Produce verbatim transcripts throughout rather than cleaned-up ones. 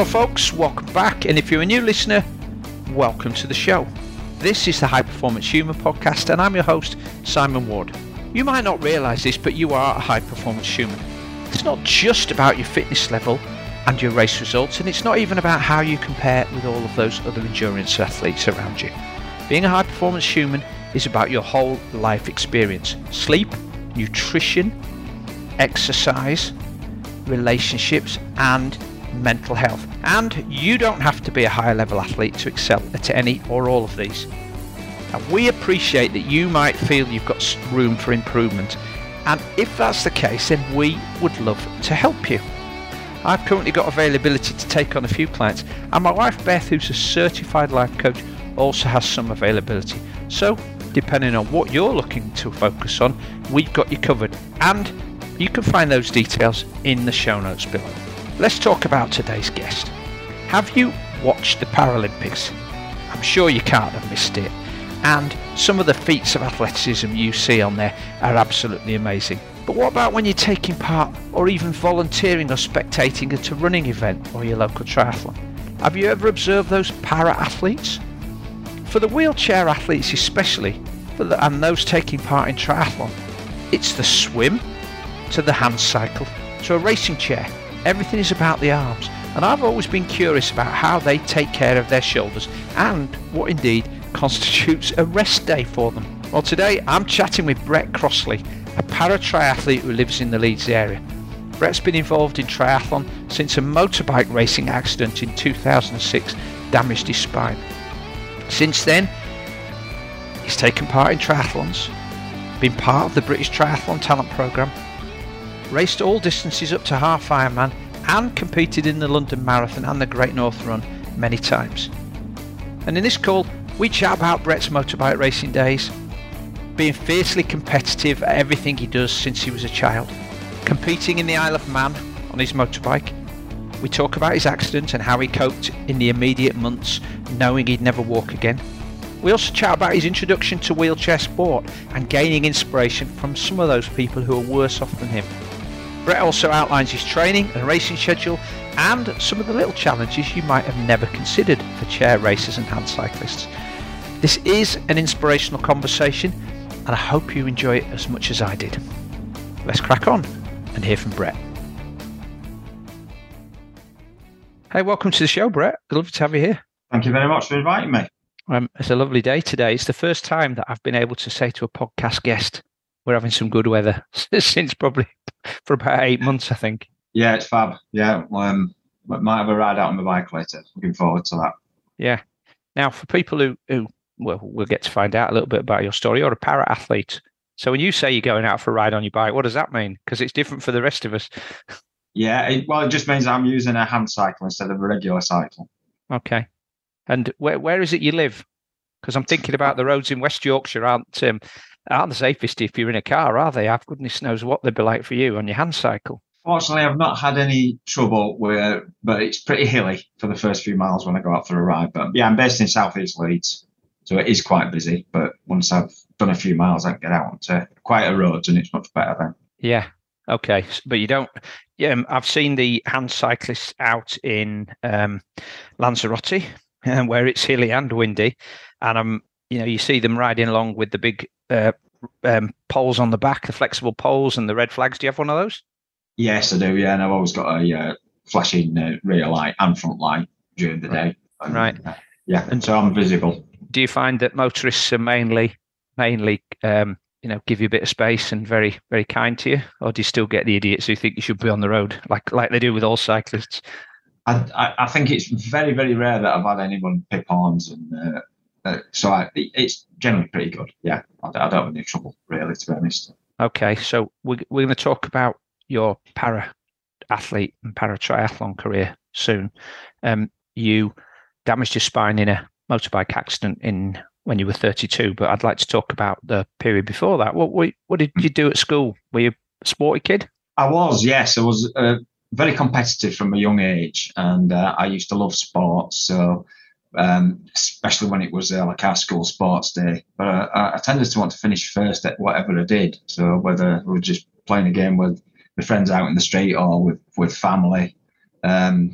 Hello folks, welcome back, and if you're a new listener, welcome to the show. This is the High Performance Human podcast, and I'm your host, Simon Ward. You might not realise this, but you are a high performance human. It's not just about your fitness level and your race results, and it's not even about how you compare with all of those other endurance athletes around you. Being a high performance human is about your whole life experience. Sleep, nutrition, exercise, relationships, and mental health. And you don't have to be a higher level athlete to excel at any or all of these. And we appreciate that you might feel you've got room for improvement, and if that's the case, then we would love to help you. I've currently got availability to take on a few clients, and my wife Beth, who's a certified life coach, also has some availability. So depending on what you're looking to focus on, we've got you covered, and you can find those details in the show notes below. Let's talk about today's guest. Have you watched the Paralympics? I'm sure you can't have missed it. And some of the feats of athleticism you see on there are absolutely amazing. But what about when you're taking part or even volunteering or spectating at a running event or your local triathlon? Have you ever observed those para-athletes? For the wheelchair athletes especially, for the, and those taking part in triathlon, it's the swim to the hand cycle to a racing chair. Everything is about the arms, and I've always been curious about how they take care of their shoulders and what indeed constitutes a rest day for them. Well, today I'm chatting with Brett Crossley, a para-triathlete who lives in the Leeds area. Brett's been involved in triathlon since a motorbike racing accident in two thousand six damaged his spine. Since then, he's taken part in triathlons, been part of the British Triathlon Talent Programme, raced all distances up to half Ironman, and competed in the London Marathon and the Great North Run many times. And in this call, we chat about Brett's motorbike racing days, being fiercely competitive at everything he does since he was a child, competing in the Isle of Man on his motorbike. We talk about his accident and how he coped in the immediate months, knowing he'd never walk again. We also chat about his introduction to wheelchair sport and gaining inspiration from some of those people who are worse off than him. Brett also outlines his training and racing schedule and some of the little challenges you might have never considered for chair racers and hand cyclists. This is an inspirational conversation, and I hope you enjoy it as much as I did. Let's crack on and hear from Brett. Hey, welcome to the show, Brett. Lovely to have you here. Thank you very much for inviting me. Um, it's a lovely day today. It's the first time that I've been able to say to a podcast guest, we're having some good weather since probably for about eight months, I think. Yeah, it's fab. Yeah, um, might have a ride out on the bike later. Looking forward to that. Yeah. Now, for people who, who well, we'll get to find out a little bit about your story. You're a para-athlete. So when you say you're going out for a ride on your bike, what does that mean? Because it's different for the rest of us. Yeah, it, well, it just means I'm using a hand cycle instead of a regular cycle. Okay. And where where is it you live? Because I'm thinking about the roads in West Yorkshire aren't um, aren't the safest if you're in a car, are they? I've goodness knows what they'd be like for you on your hand cycle. Fortunately, I've not had any trouble with, but it's pretty hilly for the first few miles when I go out for a ride. But yeah, I'm based in South East Leeds, so it is quite busy. But once I've done a few miles, I can get out onto quieter roads, and it's much better then. Yeah. Okay. But you don't. Yeah, um, I've seen the hand cyclists out in um, Lanzarote, where it's hilly and windy, and I'm. You know, you see them riding along with the big uh, um, poles on the back, the flexible poles and the red flags. Do you have one of those? Yes, I do. Yeah, and I've always got a uh, flashing uh, rear light and front light during the day. And, right. Uh, yeah, and so I'm visible. Do you find that motorists are mainly, mainly, um, you know, give you a bit of space and very, very kind to you, or do you still get the idiots who think you should be on the road, like like they do with all cyclists? I I, I think it's very, very rare that I've had anyone pick horns and. Uh, Uh, so I, it's generally pretty good. Yeah, I, I don't have any trouble, really, to be honest. Okay, so we're, we're going to talk about your para-athlete and para-triathlon career soon. Um, you damaged your spine in a motorbike accident in when you were thirty-two, but I'd like to talk about the period before that. What what, what did you do at school? Were you a sporty kid? I was, yes. I was uh, very competitive from a young age, and uh, I used to love sports, so... Um, especially when it was uh, like our school sports day. But uh, I tended to want to finish first at whatever I did. So whether we were just playing a game with my friends out in the street or with, with family, um,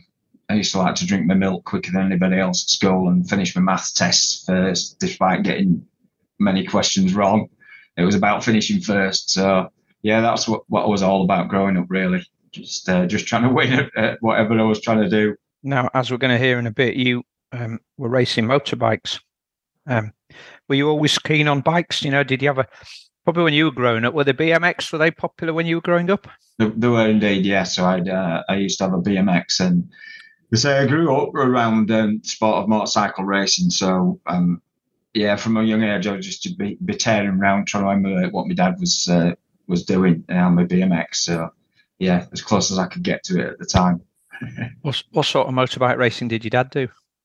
I used to like to drink my milk quicker than anybody else at school and finish my maths tests first, despite getting many questions wrong. It was about finishing first. So yeah, that's what, what I was all about growing up, really. Just uh, just trying to win at, at whatever I was trying to do. Now, as we're going to hear in a bit, you um, were racing motorbikes. Um, were you always keen on bikes? You know, did you have a probably when you were growing up? Were the B M X, were they popular when you were growing up? They, they were indeed, yeah. So I uh, I used to have a B M X, and so I grew up around um, sport of motorcycle racing. So um, yeah, from a young age, I was just to be, be tearing around trying to emulate what my dad was uh, was doing on my B M X. So yeah, as close as I could get to it at the time. what, what sort of motorbike racing did your dad do?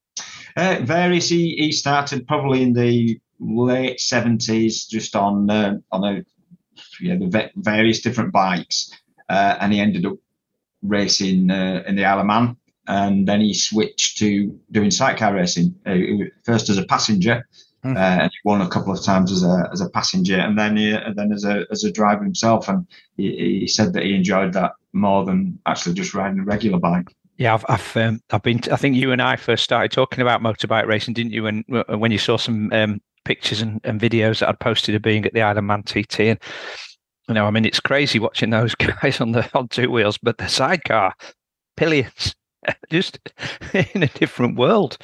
Uh, various. He, he started probably in the late seventies, just on uh, on a yeah the various different bikes, uh, and he ended up racing uh, in the Isle of Man, and then he switched to doing sidecar racing. Uh, first as a passenger, mm. uh, and he won a couple of times as a as a passenger, and then he, and then as a as a driver himself. And he, he said that he enjoyed that more than actually just riding a regular bike. Yeah, I've I've, um, I've been. I think you and I first started talking about motorbike racing, didn't you? When when you saw some um, pictures and, and videos that I'd posted of being at the Isle of Man T T, and you know, I mean, it's crazy watching those guys on the on two wheels, but the sidecar pillions, just in a different world.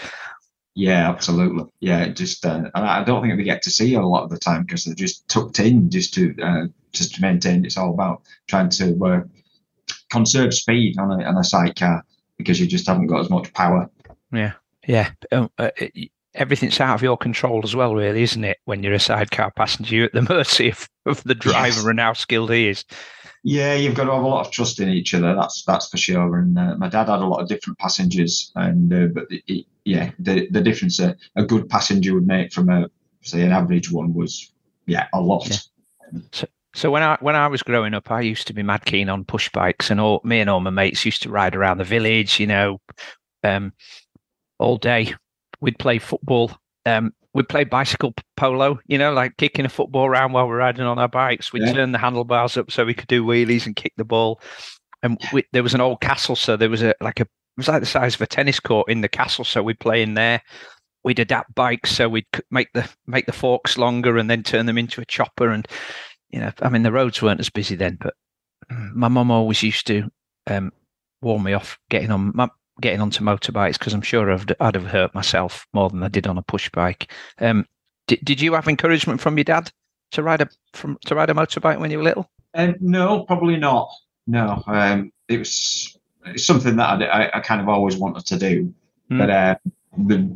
Yeah, absolutely. Yeah, just uh, and I don't think we get to see a lot of the time because they're just tucked in just to uh, just to maintain. It's all about trying to uh, conserve speed on a on a sidecar, because you just haven't got as much power. Yeah, yeah. Um, uh, it, everything's out of your control as well, really, isn't it? When you're a sidecar passenger, you're at the mercy of, of the driver yes. and how skilled he is. Yeah, you've got to have a lot of trust in each other. That's that's for sure. And uh, my dad had a lot of different passengers, and uh, but it, yeah, the the difference a, a good passenger would make from a say an average one was yeah a lot. Yeah. So, So when I when I was growing up, I used to be mad keen on push bikes, and all me and all my mates used to ride around the village, you know, um, all day. We'd play football. Um, we'd play bicycle polo, you know, like kicking a football around while we're riding on our bikes. We'd yeah. turn the handlebars up so we could do wheelies and kick the ball. And we, there was an old castle, so there was a like a it was like the size of a tennis court in the castle, so we'd play in there. We'd adapt bikes, so we'd make the make the forks longer and then turn them into a chopper. And you know, I mean, the roads weren't as busy then, but my mum always used to um, warn me off getting on getting onto motorbikes because I'm sure I'd, I'd have hurt myself more than I did on a push bike. Um, did Did you have encouragement from your dad to ride a from to ride a motorbike when you were little? Um, no, probably not. No, um, it was it's something that I, I, I kind of always wanted to do, mm. but uh, the.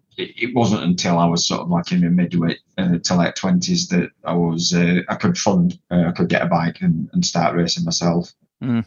It wasn't until I was sort of like in my midway uh, to late twenties that I was uh, I could fund uh, I could get a bike and, and start racing myself. Mm.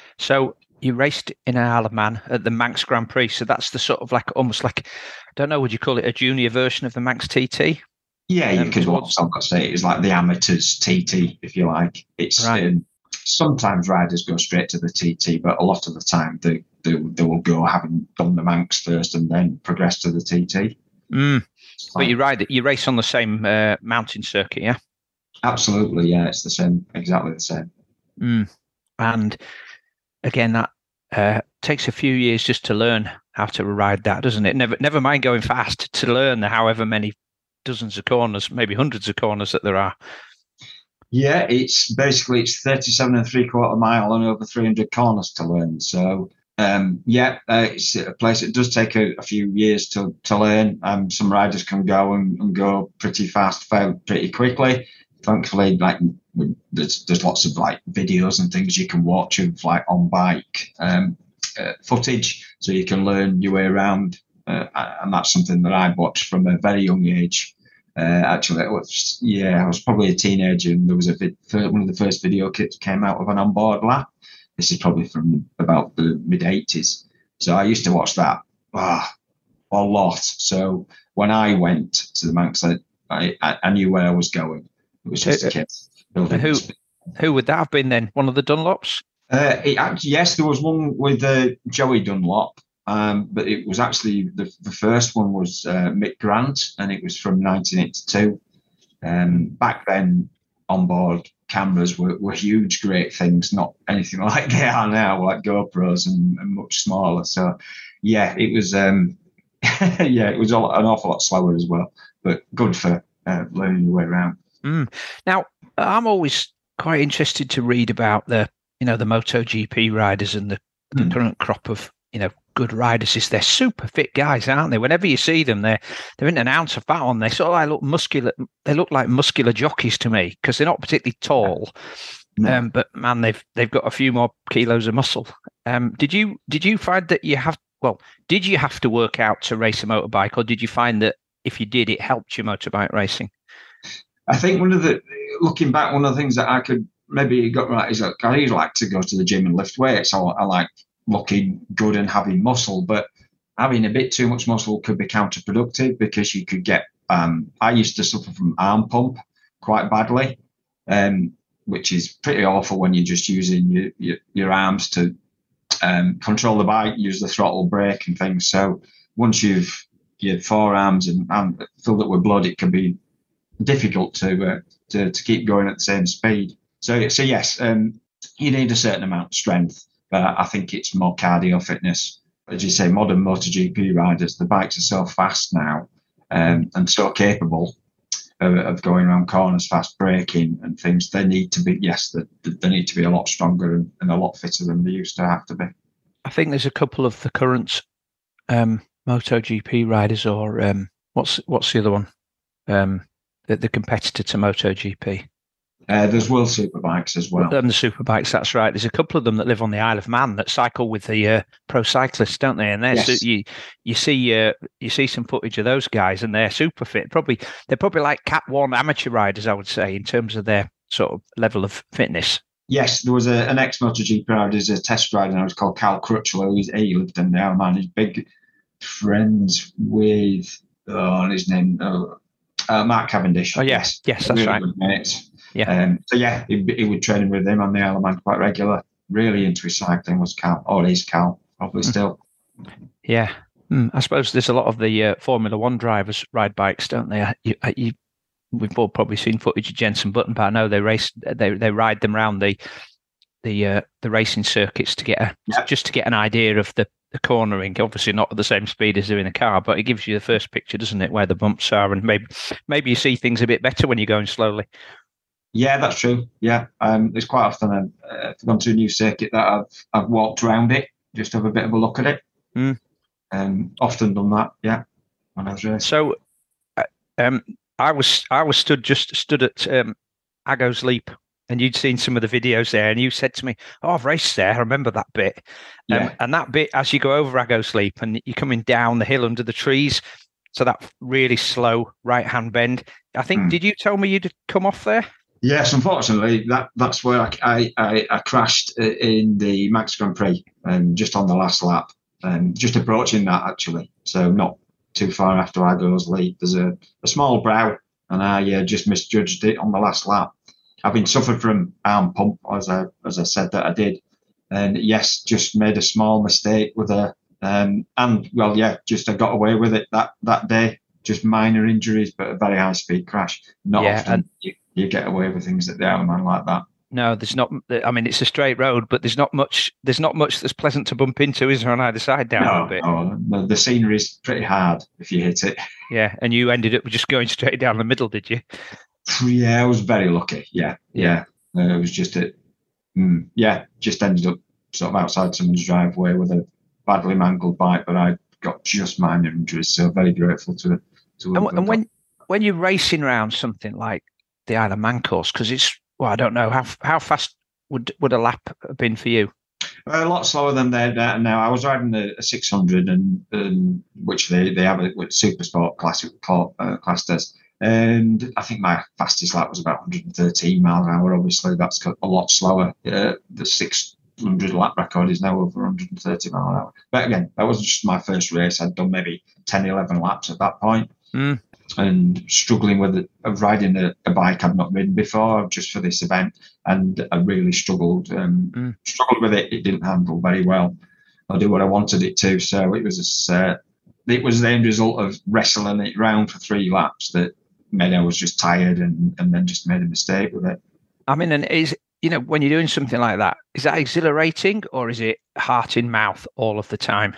So you raced in Isle of Man at the Manx Grand Prix. So that's the sort of like almost like I don't know, would you call it a junior version of the Manx T T? Yeah, you um, could almost say it's like the amateurs T T, if you like. It's right. um, sometimes riders go straight to the T T, but a lot of the time they they, they will go having done the Manx first and then progress to the T T. Mm. But you ride you race on the same uh, mountain circuit, yeah? Absolutely, yeah. It's the same, exactly the same. Mm. And again, that uh, takes a few years just to learn how to ride that, doesn't it? Never, never mind going fast to learn the however many dozens of corners, maybe hundreds of corners that there are. Yeah, it's basically it's thirty-seven and three quarter mile and over three hundred corners to learn. So um, yeah, uh, it's a place. It does take a, a few years to to learn. Um, some riders can go and, and go pretty fast, pretty quickly. Thankfully, like there's there's lots of like videos and things you can watch of like on bike um, uh, footage, so you can learn your way around. Uh, and that's something that I watched from a very young age. Uh, actually, it was, yeah, I was probably a teenager, and there was a vid, one of the first video kits came out of an onboard lap. This is probably from about the mid eighties. So I used to watch that ah, a lot. So when I went to the Manx, I, I, I knew where I was going. It was just a kid. Who, who would that have been then? One of the Dunlops? Uh, it, actually, yes, there was one with uh, Joey Dunlop. Um, but it was actually the, the first one was uh, Mick Grant, and it was from nineteen eighty-two. Um, back then, onboard cameras were, were huge, great things, not anything like they are now, like GoPros and, and much smaller. So, yeah, it was. Um, yeah, it was all, an awful lot slower as well, but good for uh, learning your way around. Mm. Now, I'm always quite interested to read about the, you know, the MotoGP riders and the, the Mm. current crop of, you know, good riders. Is they're super fit guys, aren't they? Whenever you see them, they're they're in an ounce of fat on. They sort of like look muscular. They look like muscular jockeys to me because they're not particularly tall. No. Um, but man, they've they've got a few more kilos of muscle. Um, did you did you find that you have well, did you have to work out to race a motorbike, or did you find that if you did, it helped your motorbike racing? I think one of the looking back, one of the things that I could maybe got right is that I usually like to go to the gym and lift weights. So I like looking good and having muscle, but having a bit too much muscle could be counterproductive because you could get. Um, I used to suffer from arm pump quite badly, um, which is pretty awful when you're just using your your, your arms to um, control the bike, use the throttle, brake, and things. So once you've your forearms and, and filled up with blood, it can be difficult to, uh, to to keep going at the same speed. So so yes, um, you need a certain amount of strength, but I think it's more cardio fitness. As you say, modern MotoGP riders, the bikes are so fast now um, and so capable of, of going around corners, fast braking and things. They need to be yes, they, they need to be a lot stronger and, and a lot fitter than they used to have to be. I think there's a couple of the current um, MotoGP riders, or um, what's what's the other one? Um, the, the competitor to MotoGP. Uh, there's World Superbikes as well. And the Superbikes, that's right. There's a couple of them that live on the Isle of Man that cycle with the uh, pro cyclists, don't they? And they're Yes. su- you you see uh, you see some footage of those guys, and they're super fit. Probably they're probably like Cat One amateur riders, I would say, in terms of their sort of level of fitness. Yes, there was a, an ex-MotoGP rider, a test rider, and it was called Cal Crutchlow. He's, he lived in the Isle of Man. He's big friends with, oh, his name, oh, uh, Mark Cavendish. Oh, yes, yes, that's really right. Good mates. Yeah. Um, so, yeah, he, he would train with him on the Isle of Man quite regular. Really into his cycling was Cal, or is Cal, probably Mm. still. Yeah. Mm, I suppose there's a lot of the uh, Formula One drivers ride bikes, don't they? You, you, we've all probably seen footage of Jenson Button, but I know they race, they they ride them around the the uh, the racing circuits to get a Yep. just to get an idea of the, the cornering. Obviously, not at the same speed as they're in a car, but it gives you the first picture, doesn't it, where the bumps are, and maybe maybe you see things a bit better when you're going slowly. Yeah, that's true. Yeah, um, there's quite often uh, uh, I've gone to a new circuit that I've I've walked around it just to have a bit of a look at it. Mm. Um, often done that. Yeah, when I was racing. So, uh, um, I was I was stood just stood at um, Aggo's Leap, and you'd seen some of the videos there, and you said to me, "Oh, I've raced there. I remember that bit." Um, Yeah. And that bit, as you go over Aggo's Leap, and you're coming down the hill under the trees, so that really slow right-hand bend. I think. Mm. Did you tell me you'd come off there? Yes, unfortunately, that that's where I I, I, I crashed in the Max Grand Prix, um, just on the last lap, um, just approaching that actually. So not too far after Aggo's Leap. There's a, a small brow, and I uh, just misjudged it on the last lap. Having suffered from arm pump, as I as I said that I did, and yes, just made a small mistake with a um, and well, yeah, just I got away with it that that day. Just minor injuries, but a very high speed crash. Not Yeah, often and- you, you get away with things at the Isle of Man like that. No, there's not. I mean, it's a straight road, but there's not much. There's not much that's pleasant to bump into, is there, on either side down No, a bit? no, the, the scenery is pretty hard if you hit it. Yeah, and you ended up just going straight down the middle, did you? Yeah, I was very lucky. Yeah, yeah. Uh, it was just a, mm, yeah, just ended up sort of outside someone's driveway with a badly mangled bike, but I got just minor injuries. So very grateful to to. And, have and when got- when you're racing around something like the Isle of Man course, because it's well, I don't know how how fast would would a lap have been for you? a lot slower than they're now. I was riding a, a six hundred, and, and which they they have a with Super Sport classic uh, class does. And I think my fastest lap was about one hundred thirteen miles an hour. Obviously, that's a lot slower. Uh, the six hundred lap record is now over one hundred thirty miles an hour. But again, that was just my first race. I'd done maybe ten, eleven laps at that point. Mm. And struggling with it, of riding a, a bike I'd not ridden before just for this event. And I really struggled. Um, Mm. Struggled with it. It didn't handle very well. I do what I wanted it to. So it was a, uh, it was the end result of wrestling it round for three laps that maybe I was just tired and, and then just made a mistake with it. I mean, and is you know when you're doing something like that, is that exhilarating or is it heart in mouth all of the time?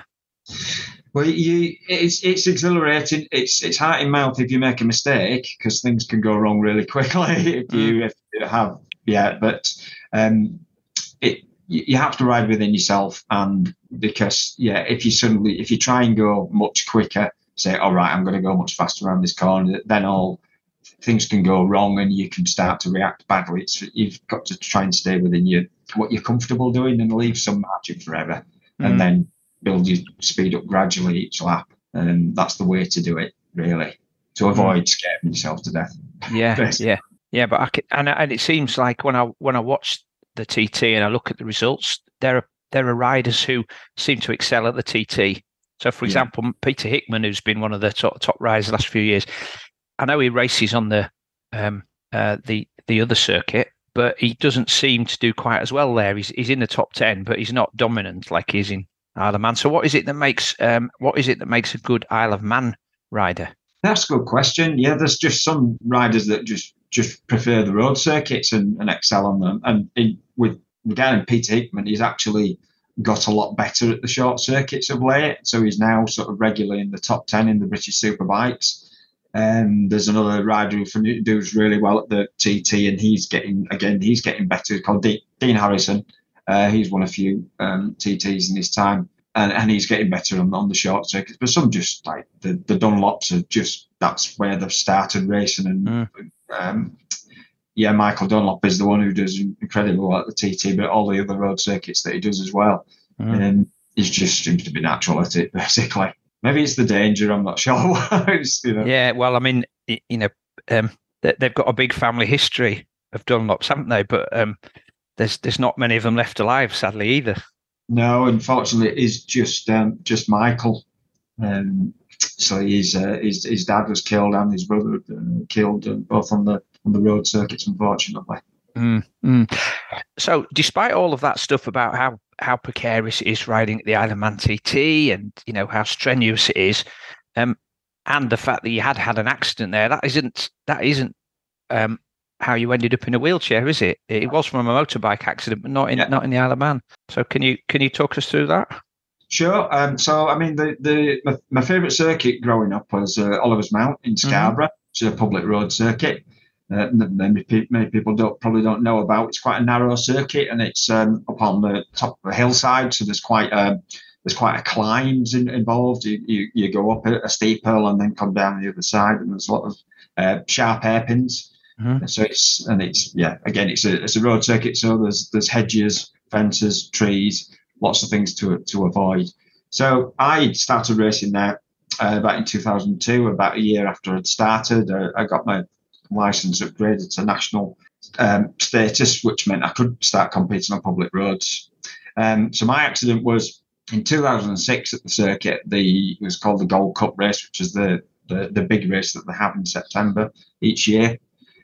Well, you it's it's exhilarating. It's it's heart in mouth if you make a mistake because things can go wrong really quickly if you Mm. if you have yeah. But um, it you have to ride within yourself, and because yeah, if you suddenly if you try and go much quicker, say all right, I'm going to go much faster around this corner, then all things can go wrong and you can start to react badly. It's you've got to try and stay within your what you're comfortable doing and leave some margin for error, and Mm. then build your speed up gradually each lap. And that's the way to do it, really, to avoid mm. scaring yourself to death. Yeah, basically. yeah, yeah. But I can, and and it seems like when I when I watch the T T and I look at the results, there are there are riders who seem to excel at the T T. So, for example, yeah. Peter Hickman, who's been one of the top, top riders the last few years, I know he races on the um uh the the other circuit, but he doesn't seem to do quite as well there. He's he's in the top ten, but he's not dominant like he's in Isle of Man. So what is it that makes um what is it that makes a good Isle of Man rider? That's a good question. Yeah, there's just some riders that just just prefer the road circuits and, and excel on them. And in, with regarding Peter Hickman, he's actually got a lot better at the short circuits of late. So he's now sort of regularly in the top ten in the British Superbikes. And there's another rider who does really well at the T T, and he's getting again he's getting better. Called Dean, Dean Harrison. Uh, he's won a few um, T Ts in his time, and, and he's getting better on, on the short circuits. But some just like the, the Dunlops are just that's where they've started racing. And mm. um, yeah, Michael Dunlop is the one who does incredibly well at the T T, but all the other road circuits that he does as well, mm. and he just seems to be natural at it basically. Maybe it's the danger. I'm not sure. you know. Yeah, well, I mean, you know, um, they've got a big family history of Dunlops, haven't they? But um, there's there's not many of them left alive, sadly, either. No, unfortunately, it is just um, just Michael. Um, so his, uh, his his dad was killed and his brother uh, killed, uh, both on the on the road circuits, unfortunately. Mm, mm. So, despite all of that stuff about how how precarious it is riding at the Isle of Man T T, and you know how strenuous it is, um, and the fact that you had had an accident there, that isn't that isn't um, how you ended up in a wheelchair, is it? It was from a motorbike accident, but not in yeah. not in the Isle of Man. So, can you can you talk us through that? Sure. Um, so, I mean, the the my, my favourite circuit growing up was uh, Oliver's Mount in Scarborough, mm-hmm. which is a public road circuit. Uh, many, many people don't probably don't know about. It's quite a narrow circuit, and it's um, up on the top of a hillside. So there's quite a there's quite a climbs in, involved. You, you you go up a, a steep hill and then come down the other side, and there's a lot of uh, sharp hairpins. Mm-hmm. So it's and it's yeah again it's a it's a road circuit. So there's there's hedges, fences, trees, lots of things to to avoid. So I started racing there uh, back in two thousand two, about a year after I'd started. Uh, I got my license upgraded to national um, status, which meant I could start competing on public roads. Um, so my accident was in two thousand six at the circuit. The it was called the Gold Cup race, which is the the, the big race that they have in September each year.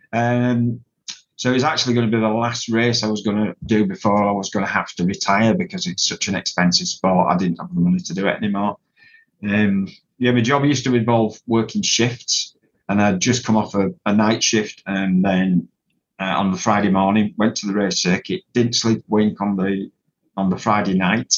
Um, so it was actually going to be the last race I was going to do before I was going to have to retire because it's such an expensive sport. I didn't have the money to do it anymore. Um, yeah, my job used to involve working shifts. And I'd just come off a, a night shift, and then uh, on the Friday morning went to the race circuit. Didn't sleep a wink on the on the Friday night.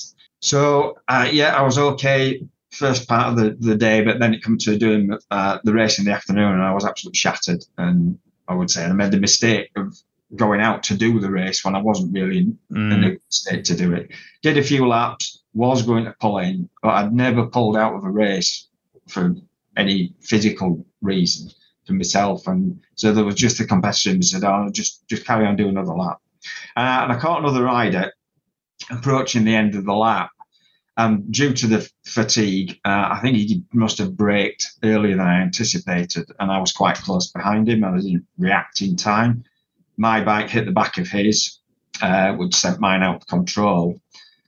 So uh, yeah, I was okay first part of the, the day, but then it came to doing uh, the race in the afternoon, and I was absolutely shattered. And I would say I made the mistake of going out to do the race when I wasn't really in, mm. in a good state to do it. Did a few laps, was going to pull in, but I'd never pulled out of a race for any physical reason to myself, and so there was just a competition. Said, "Oh, just just carry on, do another lap." Uh, and I caught another rider approaching the end of the lap, and due to the fatigue, uh, I think he must have braked earlier than I anticipated, and I was quite close behind him. I didn't react in time. My bike hit the back of his, uh, which sent mine out of control,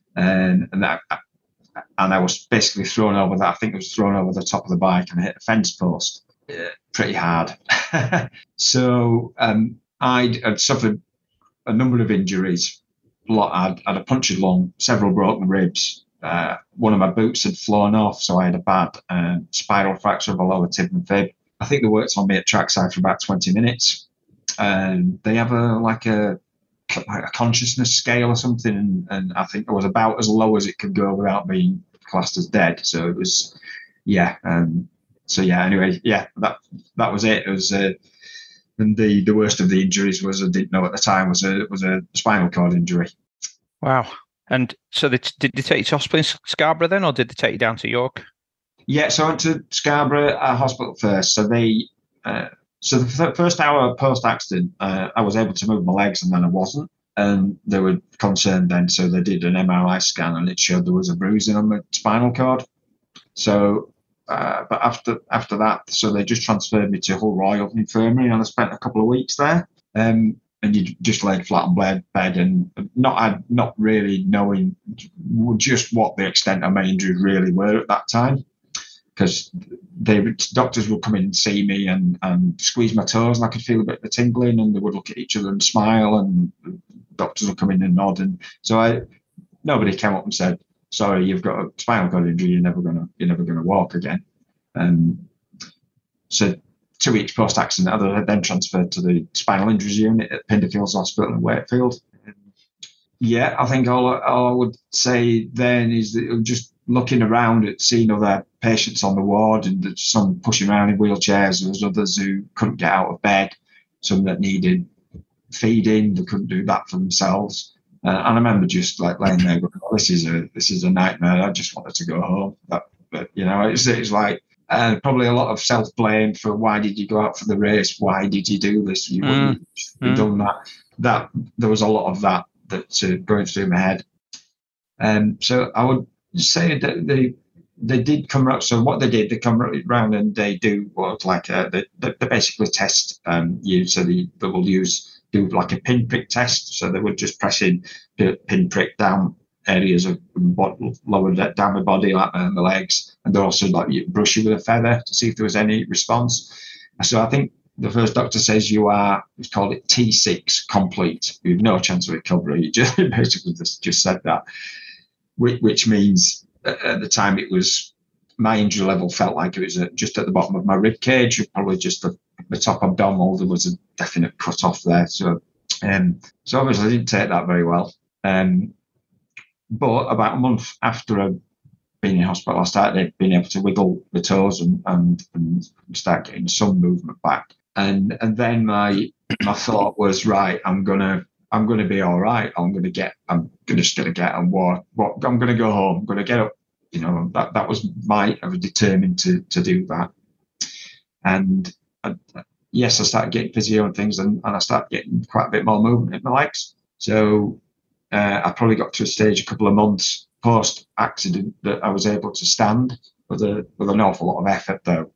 and, and that. And I was basically thrown over that. I think it was thrown over the top of the bike and hit a fence post uh, pretty hard. so um, I'd, I'd suffered a number of injuries. I'd had a punctured lung, several broken ribs. Uh, one of my boots had flown off, so I had a bad uh, spiral fracture of a lower tib and fib. I think they worked on me at trackside for about twenty minutes. Um, they have a like a like a consciousness scale or something, and, and I think I was about as low as it could go without being classed as dead. So it was, yeah. Um, so yeah. Anyway, yeah. That that was it. It was, uh, and the the worst of the injuries was, I didn't know at the time, was a was a spinal cord injury. Wow. And so they, did they take you to hospital in Scarborough then, or did they take you down to York? Yeah, so I went to Scarborough uh, Hospital first. So they, uh, so the f- first hour post accident, uh, I was able to move my legs, and then I wasn't, and they were concerned then. So they did an M R I scan, and it showed there was a bruising on my spinal cord. So, uh, but after after that, so they just transferred me to Hull Royal Infirmary, and I spent a couple of weeks there. Um, and you just laid flat on bed, bed and not not really knowing just what the extent of my injuries really were at that time, because they doctors would come in and see me and, and squeeze my toes, and I could feel a bit of a tingling, and they would look at each other and smile, and doctors would come in and nod, and so I nobody came up and said, "Sorry, you've got a spinal cord injury. You're never gonna you're never gonna walk again." And so two weeks post accident, I was then transferred to the spinal injuries unit at Pinderfields Hospital in Wakefield. Yeah, I think all, all I would say then is that just looking around at seeing other patients on the ward, and some pushing around in wheelchairs. There was others who couldn't get out of bed, some that needed feeding, they couldn't do that for themselves. Uh, and I remember just like laying there going, oh, this is a this is a nightmare. I just wanted to go home. But, but you know, it's it's like uh, probably a lot of self blame for why did you go out for the race? Why did you do this? You wouldn't have mm. done that. That there was a lot of that that's uh, going through my head. Um, so I would say that they they did come around. So what they did, they come around and they do what like a, they, they basically test um, you. So they, they will use do like a pinprick test. So they would just press in pinprick down areas of lower down the body, like uh, the legs, and they also like you brush you with a feather to see if there was any response. So I think the first doctor says you are, he's called it T six complete. You have no chance of recovery. He just basically just, just said that, which, which means at the time it was, my injury level felt like it was just at the bottom of my rib cage, probably just the, the top abdominal. There was a definite cut off there. So, um, so obviously I didn't take that very well. Um, but about a month after I'd been in hospital, I started being able to wiggle the toes and, and, and start getting some movement back. And and then my my thought was, right, I'm gonna I'm gonna be all right. I'm gonna get I'm gonna just gonna get and walk. walk I'm gonna go home. I'm gonna get up. You know, that that was my I was determined to to do that. And I, yes, I started getting physio and things, and, and I started getting quite a bit more movement in my legs. So uh, I probably got to a stage a couple of months post accident that I was able to stand with a with an awful lot of effort though.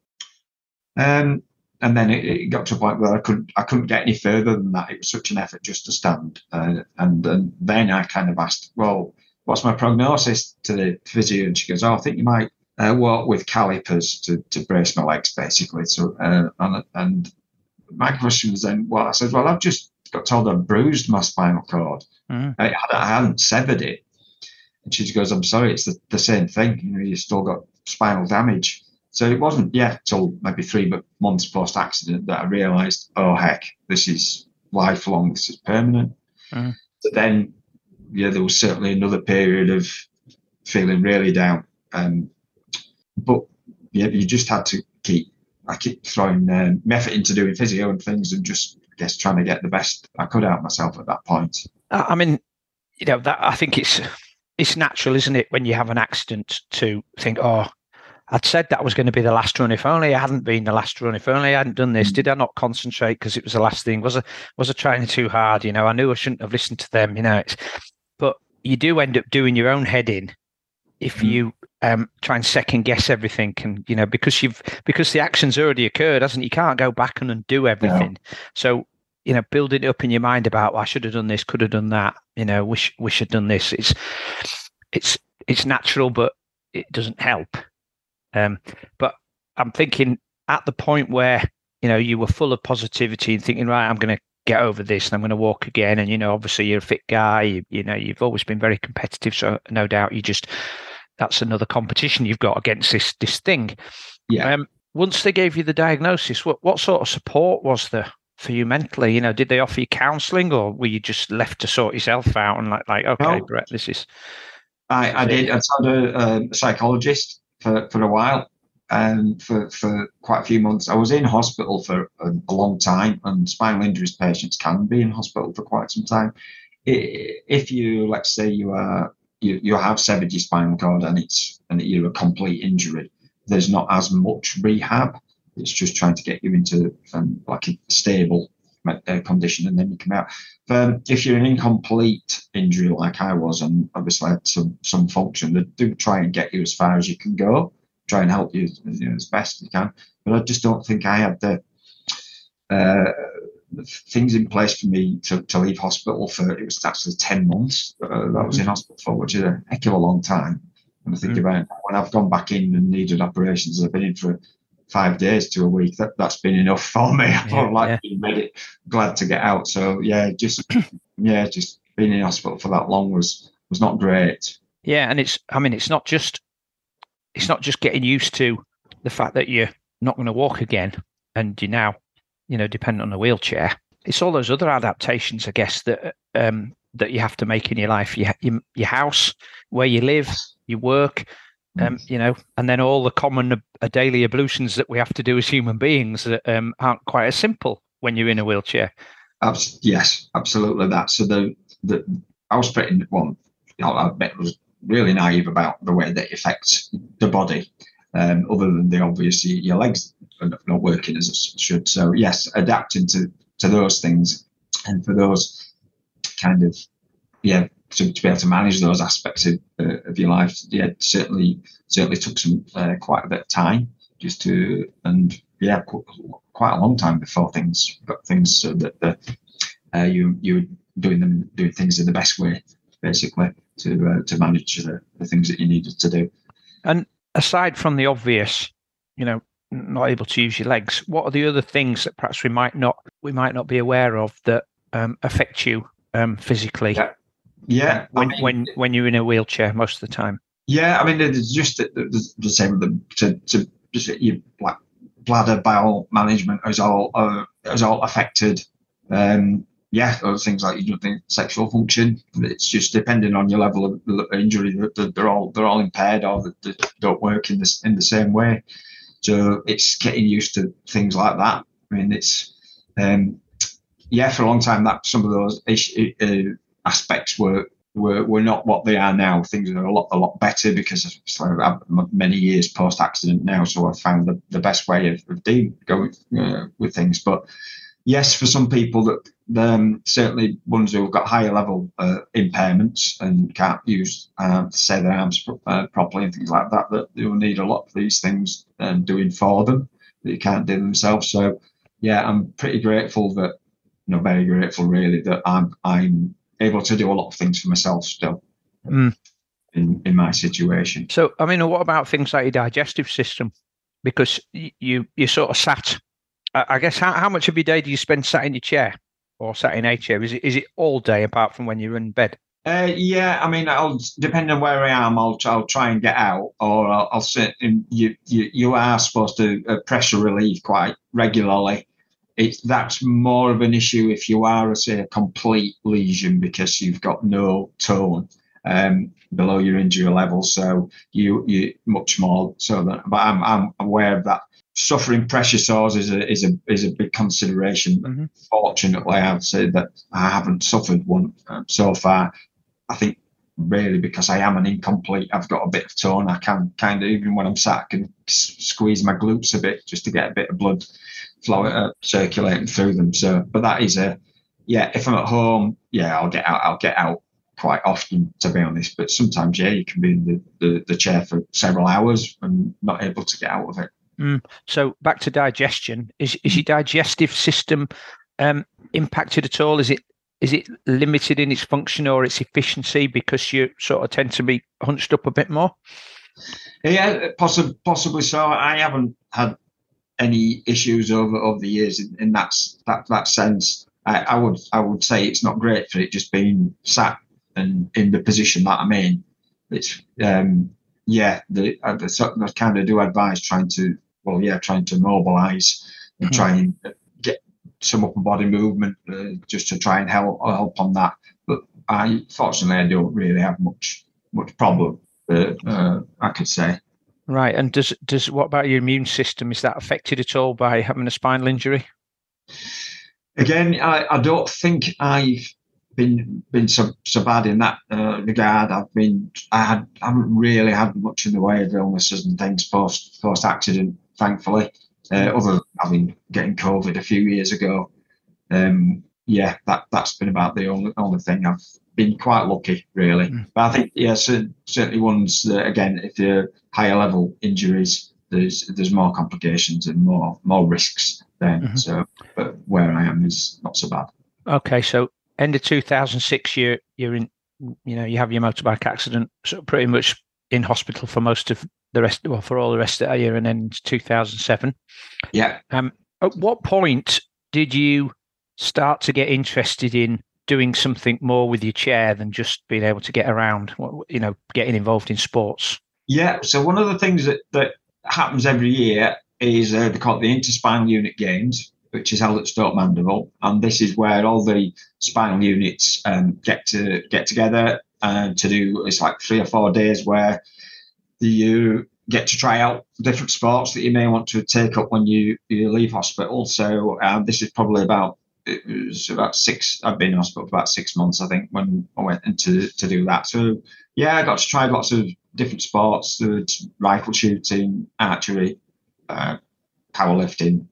Um. And then it, it got to a point where I couldn't, I couldn't get any further than that. It was such an effort just to stand. Uh, and, and then I kind of asked, well, what's my prognosis to the physio? And she goes, oh, I think you might uh, walk with calipers to, to brace my legs, basically. So, uh, and, and my question was then, well, I said, well, I've just got told I bruised my spinal cord. Mm. I, I hadn't severed it. And she goes, I'm sorry, it's the, the same thing. You know, you've still got spinal damage. So it wasn't, yeah, till maybe three months post accident that I realised, oh heck, this is lifelong, this is permanent. Mm. So then, yeah, there was certainly another period of feeling really down. Um, but yeah, you just had to keep, I keep throwing um, effort into doing physio and things, and just, I guess, trying to get the best I could out of myself at that point. I mean, you know, that I think it's it's natural, isn't it, when you have an accident to think, oh, I'd said that was going to be the last run. If only I hadn't been the last run. If only I hadn't done this. Did I not concentrate because it was the last thing? Was I was I trying too hard? You know, I knew I shouldn't have listened to them. You know, it's, but you do end up doing your own head in if mm. you um, try and second guess everything. And you know, because you've because the action's already occurred, hasn't it? You can't go back and undo everything. No. So you know, building it up in your mind about, well, I should have done this, could have done that. You know, wish wish I'd done this. It's it's it's natural, but it doesn't help. Um, but I'm thinking at the point where, you know, you were full of positivity and thinking, right, I'm going to get over this and I'm going to walk again. And, you know, obviously you're a fit guy, you, you know, you've always been very competitive. So no doubt you just, that's another competition you've got against this, this thing. Yeah. Um, once they gave you the diagnosis, what, what sort of support was there for you mentally? You know, did they offer you counselling, or were you just left to sort yourself out and like, like, okay, no. Brett, this is... I, I did. I saw a, a psychologist for, for a while, and for, for quite a few months. I was in hospital for a, a long time, and spinal injuries patients can be in hospital for quite some time. If you, let's say, you are you, you have severed your spinal cord and it's and you're a complete injury, there's not as much rehab. It's just trying to get you into um, like a stable condition, and then you come out. But if you're an incomplete injury like I was, and obviously had some some function, they do try and get you as far as you can go, try and help you, you know, as best you can. But I just don't think I had the uh, things in place for me to, to leave hospital for, it was actually ten months uh, that I was in hospital for, which is a heck of a long time. When I think mm-hmm. about it, when I've gone back in and needed operations, I've been in for five days to a week. That, that's been enough for me. I yeah, like yeah. being ready, glad to get out. So yeah, just yeah, just being in hospital for that long was was not great. Yeah, and it's I mean it's not just it's not just getting used to the fact that you're not going to walk again and you're now, you know, dependent on a wheelchair. It's all those other adaptations, I guess, that um, that you have to make in your life. Your, your, your house, where you live, your work, um, you know, and then all the common uh, daily ablutions that we have to do as human beings that um, aren't quite as simple when you're in a wheelchair. Abs- yes, absolutely that. So the the I was pretty well, you know, I bet was really naive about the way that it affects the body. Um, other than the obvious, your legs are not working as it should. So yes, adapting to, to those things, and for those kind of, yeah, to, to be able to manage those aspects of, uh, of your life, yeah, certainly certainly took some uh, quite a bit of time just to, and yeah, qu- quite a long time before things got things so that the, uh, you you were doing them doing things in the best way, basically, to uh, to manage the, the things that you needed to do. And aside from the obvious, you know, not able to use your legs, what are the other things that perhaps we might not we might not be aware of that um, affect you um, physically? Yeah, yeah. When I mean, when when you're in a wheelchair most of the time. Yeah, I mean, it's just the, the, the same. The, to to just your like bladder, bowel management is all uh, is all affected. Um, yeah, other things like you don't think sexual function. It's just depending on your level of injury. They're all they're all impaired or they don't work in this in the same way. So it's getting used to things like that. I mean, it's um, yeah, for a long time that some of those issue, uh, aspects were, were were not what they are now. Things are a lot a lot better because I've many years post accident now, so I've found the, the best way of, of dealing going uh, with things. But yes, for some people that um, certainly ones who have got higher level uh, impairments and can't use uh, say their arms uh, properly and things like that, that they will need a lot of these things um, doing for them that you can't do themselves. So yeah, I'm pretty grateful that, you know, very grateful really that I'm I'm able to do a lot of things for myself still mm. in in my situation. So I mean, what about things like your digestive system? Because you you sort of sat. I guess how, how much of your day do you spend sat in your chair or sat in a chair? Is it is it all day apart from when you're in bed? Uh, yeah, I mean, I'll depending on where I am, I'll I'll try and get out, or I'll, I'll sit in. You you you are supposed to uh, pressure relieve quite regularly. It's that's more of an issue if you are, say, a complete lesion because you've got no tone um, below your injury level. So you you much more so that. But I'm I'm aware of that. Suffering pressure sores is a is a is a big consideration. Mm-hmm. Fortunately, I would say that I haven't suffered one um, so far. I think really because I am an incomplete, I've got a bit of tone. I can kind of, even when I'm sat, I can s- squeeze my glutes a bit just to get a bit of blood flow uh, circulating through them. So, but that is a yeah. If I'm at home, yeah, I'll get out. I'll get out quite often, to be honest. But sometimes, yeah, you can be in the, the, the chair for several hours and not able to get out of it. Mm. So back to digestion. Is is your digestive system um, impacted at all? Is it is it limited in its function or its efficiency because you sort of tend to be hunched up a bit more? Yeah, possibly possibly so. I haven't had any issues over over the years in, in that that that sense. I, I would I would say it's not great for it just being sat and in the position that I'm in. It's um, yeah, the I, I kind of do advise trying to. Well, yeah, trying to mobilise and mm-hmm. try and get some upper body movement uh, just to try and help help on that. But I, fortunately, I don't really have much much problem, uh, uh, I could say. Right. And does does what about your immune system? Is that affected at all by having a spinal injury? Again, I, I don't think I've been been so so bad in that uh, regard. I've been I had I haven't really had much in the way of illnesses and things post post accident, thankfully. Uh, other than having getting COVID a few years ago. Um, yeah, that that's been about the only only thing. I've been quite lucky, really. Mm. But I think yeah, so, certainly ones that, again, if you're higher level injuries, there's there's more complications and more more risks then. Mm-hmm. So, but where I am is not so bad. Okay, so end of two thousand six, you're you're in, you know, you have your motorbike accident, so pretty much in hospital for most of the rest, well, for all the rest of that year, and then two thousand seven. Yeah. Um, at what point did you start to get interested in doing something more with your chair than just being able to get around, you know, getting involved in sports? Yeah, so one of the things that, that happens every year is uh, they call it the Interspinal Unit Games, which is held at Stoke Mandeville, and this is where all the spinal units um, get to get together and to do. It's like three or four days where you get to try out different sports that you may want to take up when you, you leave hospital. So um, this is probably about it was about six. I've been in hospital for about six months, I think, when I went into to do that. So yeah, I got to try lots of different sports: the rifle shooting, archery, uh, powerlifting,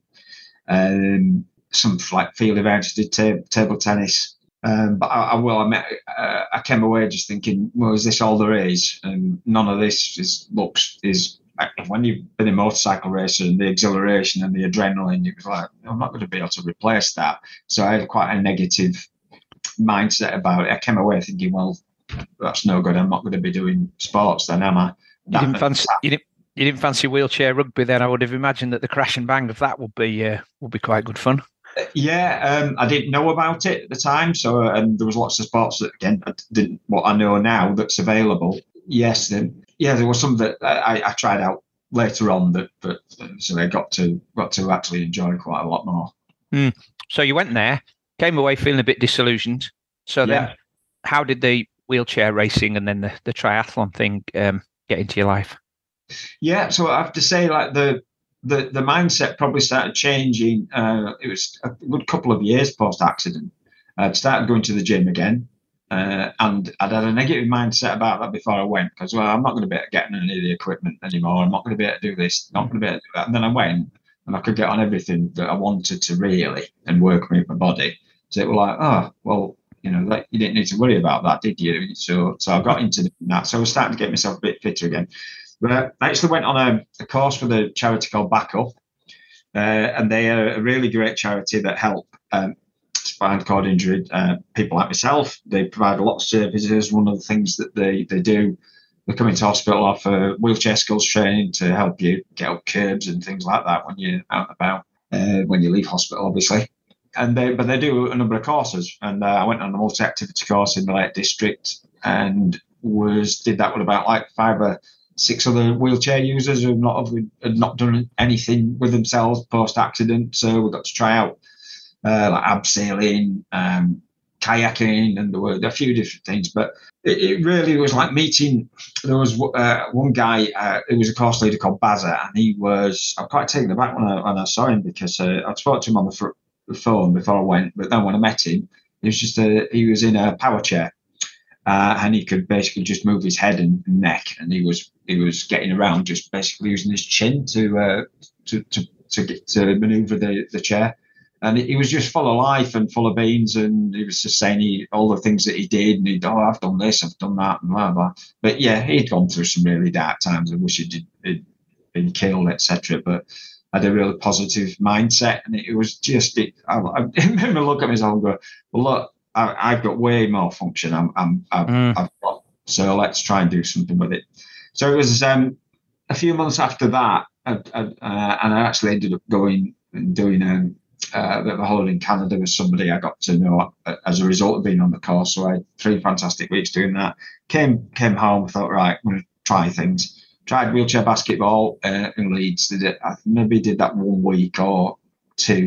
um, some like field events. Did ta- table tennis. Um, but I, I will admit, uh, I came away just thinking, well, is this all there is? And none of this is looks is. When you've been a motorcycle racer and the exhilaration and the adrenaline, you was like, I'm not going to be able to replace that. So I had quite a negative mindset about it. I came away thinking, well, that's no good. I'm not going to be doing sports then, am I? You didn't fancy you didn't you didn't fancy wheelchair rugby then? I would have imagined that the crash and bang of that would be uh, would be quite good fun. Yeah, um, I didn't know about it at the time, so and there was lots of sports that again I didn't what I know now that's available. Yes, then. Yeah, there was some that I, I tried out later on that, that so I got to got to actually enjoy quite a lot more. Mm. So you went there, came away feeling a bit disillusioned. So then, yeah. How did the wheelchair racing and then the, the triathlon thing um, get into your life? Yeah, so I have to say, like the the the mindset probably started changing. Uh, it was a good couple of years post accident. I started going to the gym again. Uh, and I'd had a negative mindset about that before I went because, well, I'm not going to be able to get any of the equipment anymore. I'm not going to be able to do this, not going to be able to do that. And then I went and I could get on everything that I wanted to really and work with my body. So it was like, oh, well, you know, like, you didn't need to worry about that, did you? So so I got into that. So I was starting to get myself a bit fitter again. But I actually went on a, a course with a charity called Back Up. Uh, and they are a really great charity that help um, spinal cord injury uh, people like myself. They provide a lot of services. One of the things that they, they do, they come into hospital, offer wheelchair skills training to help you get up curbs and things like that when you're out and about, uh, when you leave hospital, obviously. And they, but they do a number of courses. And uh, I went on a multi-activity course in the Lake District and was did that with about like five or six other wheelchair users who not had not done anything with themselves post-accident. So we got to try out Uh, like abseiling, um, kayaking, and there were a few different things. But it, it really was like meeting. There was uh, one guy, uh, it was a course leader called Bazza, and he was, I'm quite taken aback when I, when I saw him because uh, I spoke to him on the, fr- the phone before I went, but then when I met him, he was just a, he was in a power chair. Uh, and he could basically just move his head and neck, and he was he was getting around just basically using his chin to uh, to to to, get, to manoeuvre the, the chair. And he was just full of life and full of beans, and he was just saying he, all the things that he did, and he'd, oh, I've done this, I've done that, and blah, blah. But yeah, he'd gone through some really dark times. I wish he'd, he'd been killed, et cetera. But I had a really positive mindset, and it, it was just, it, I, I remember looking at myself and go, well, look, I, I've got way more function. I'm, I'm, I've, mm. I've got, so let's try and do something with it. So it was um, a few months after that, I, I, uh, and I actually ended up going and doing um, Uh, the holiday in Canada with somebody I got to know as a result of being on the course. So I had three fantastic weeks doing that. Came came home, thought, right, I'm going to try things. Tried wheelchair basketball uh, in Leeds. Did it? I maybe did that one week or two.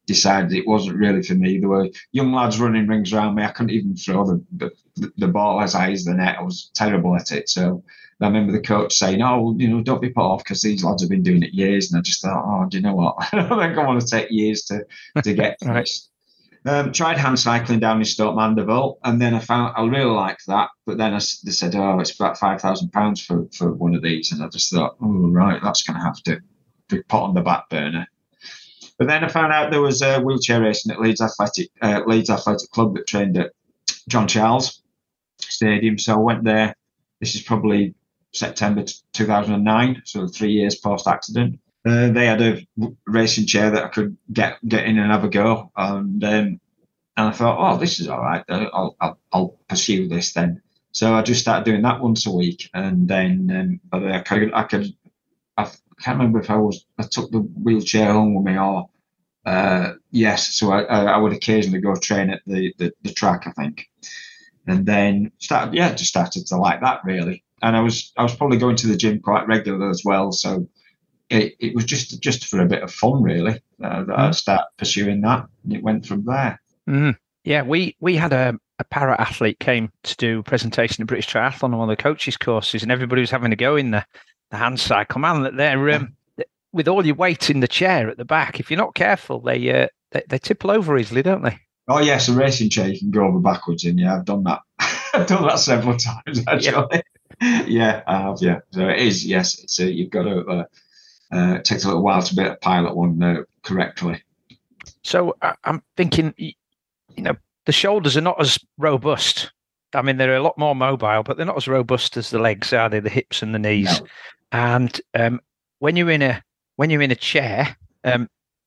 decided it wasn't really for me. There were young lads running rings around me. I couldn't even throw the the, the ball as high as the net. I was terrible at it. So I remember the coach saying, "Oh, you know, don't be put off because these lads have been doing it years." And I just thought, "Oh, do you know what? I don't think I want to take years to to get to right. this." Um, tried hand cycling down in Stoke Mandeville, and then I found I really liked that. But then I, they said, "Oh, it's about five thousand pounds for for one of these," and I just thought, "Oh, right, that's going to have to be put on the back burner." But then I found out there was a wheelchair racing at Leeds Athletic uh, Leeds Athletic Club that trained at John Charles Stadium. So I went there. This is probably September two thousand nine, so three years post accident. Uh, they had a racing chair that I could get get in and have a go, and um, and I thought, oh, this is all right. I'll, I'll I'll pursue this then. So I just started doing that once a week, and then um, but I could I could I can't remember if I was I took the wheelchair home with me or uh, yes. So I I would occasionally go train at the, the the track, I think, and then started yeah just started to like that really. And I was I was probably going to the gym quite regularly as well, so. It, it was just just for a bit of fun, really, uh, that mm. I started pursuing that, and it went from there. Mm. Yeah, we we had a, a para athlete came to do a presentation at British Triathlon on one of the coaches' courses, and everybody was having to go in the, the hand cycle. Man, they're um, yeah. with all your weight in the chair at the back. If you're not careful, they uh, they, they tipple over easily, don't they? Oh yes, a racing chair you can go over backwards in. Yeah, I've done that. I've done that several times actually. Yeah, yeah I have. Yeah, so it is. Yes, it's a, you've got to. Uh, Uh, it takes a little while to be able to pilot one uh, correctly. So uh, I'm thinking, you know, the shoulders are not as robust. I mean, they're a lot more mobile, but they're not as robust as the legs, are they? The hips and the knees. No. And um, when you're in a when you're in a chair, um,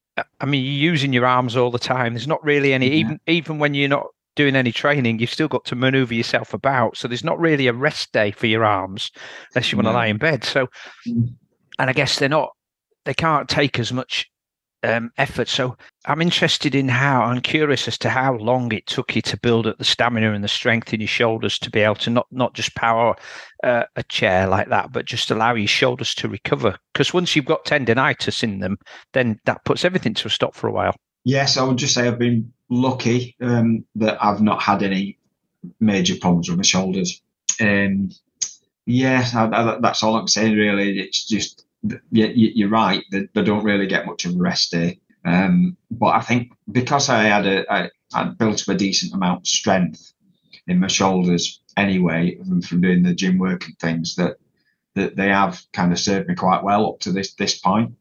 I mean, you're using your arms all the time. There's not really any, yeah. even even when you're not doing any training, you've still got to maneuver yourself about. So there's not really a rest day for your arms unless you want to no. lie in bed. So. Mm. And I guess they're not, they can't take as much um, effort. So I'm interested in how, I'm curious as to how long it took you to build up the stamina and the strength in your shoulders to be able to not, not just power uh, a chair like that, but just allow your shoulders to recover. Because once you've got tendinitis in them, then that puts everything to a stop for a while. Yes, I would just say I've been lucky um, that I've not had any major problems with my shoulders. Um, yeah, I, I, that's all I'm saying, really. It's just, yeah, you're right. They, they don't really get much of a rest day. Um, but I think because I had a, I, I built up a decent amount of strength in my shoulders anyway, from, from doing the gym work and things, that that they have kind of served me quite well up to this this point.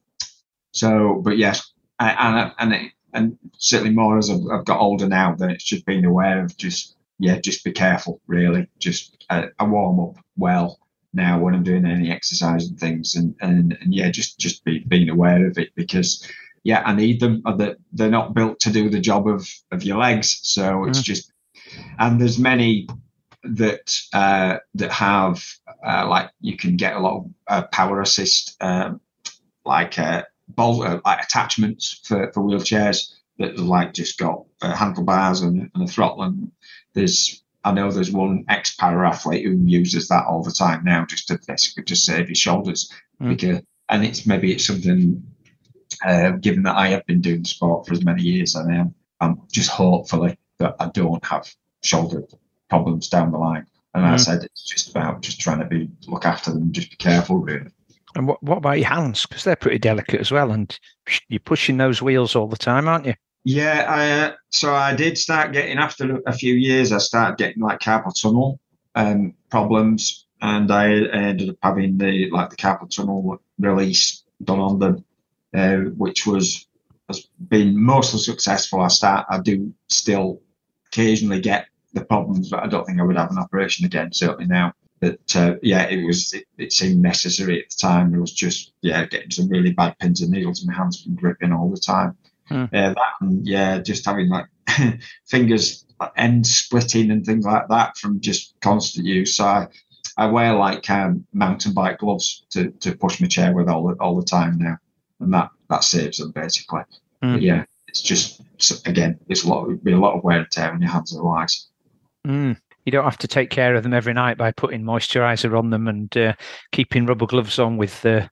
So, but yes, I, and and it, and certainly more as I've, I've got older now, then it's just being aware of just yeah, just be careful. Really, just uh, I warm up well now when I'm doing any exercise and things, and and, and yeah, just just be being aware of it, because yeah, I need them. They're, they're not built to do the job of of your legs, so it's mm. just. And there's many that uh, that have uh, like you can get a lot of uh, power assist, um, like uh, ball, uh, like attachments for, for wheelchairs that are like just got uh, handlebars and, and a throttle. And there's I know there's one ex para athlete who uses that all the time now, just to basically just save his shoulders. Mm. Because, and it's maybe it's something. Uh, given that I have been doing sport for as many years as I am, I'm just hopefully that I don't have shoulder problems down the line. And mm. I said it's just about just trying to be look after them, and just be careful, really. And what what about your hands? Because they're pretty delicate as well, and you're pushing those wheels all the time, aren't you? Yeah, I, uh, so I did start getting, after a few years, I started getting like carpal tunnel um, problems, and I ended up having the like the carpal tunnel release done on them. Uh, which was has been mostly successful. I start, I do still occasionally get the problems, but I don't think I would have an operation again. Certainly now. But uh, yeah, it was it, it seemed necessary at the time. It was just yeah, getting some really bad pins and needles in my hands from gripping all the time. Hmm. Uh, that and yeah, just having like fingers end splitting and things like that from just constant use. So I, I wear like um, mountain bike gloves to to push my chair with all the, all the time now. And that, that saves them basically. Mm. But yeah, it's just again, it's a lot. It'd be a lot of wear and tear on your hands otherwise. Mm. You don't have to take care of them every night by putting moisturiser on them and uh, keeping rubber gloves on with uh,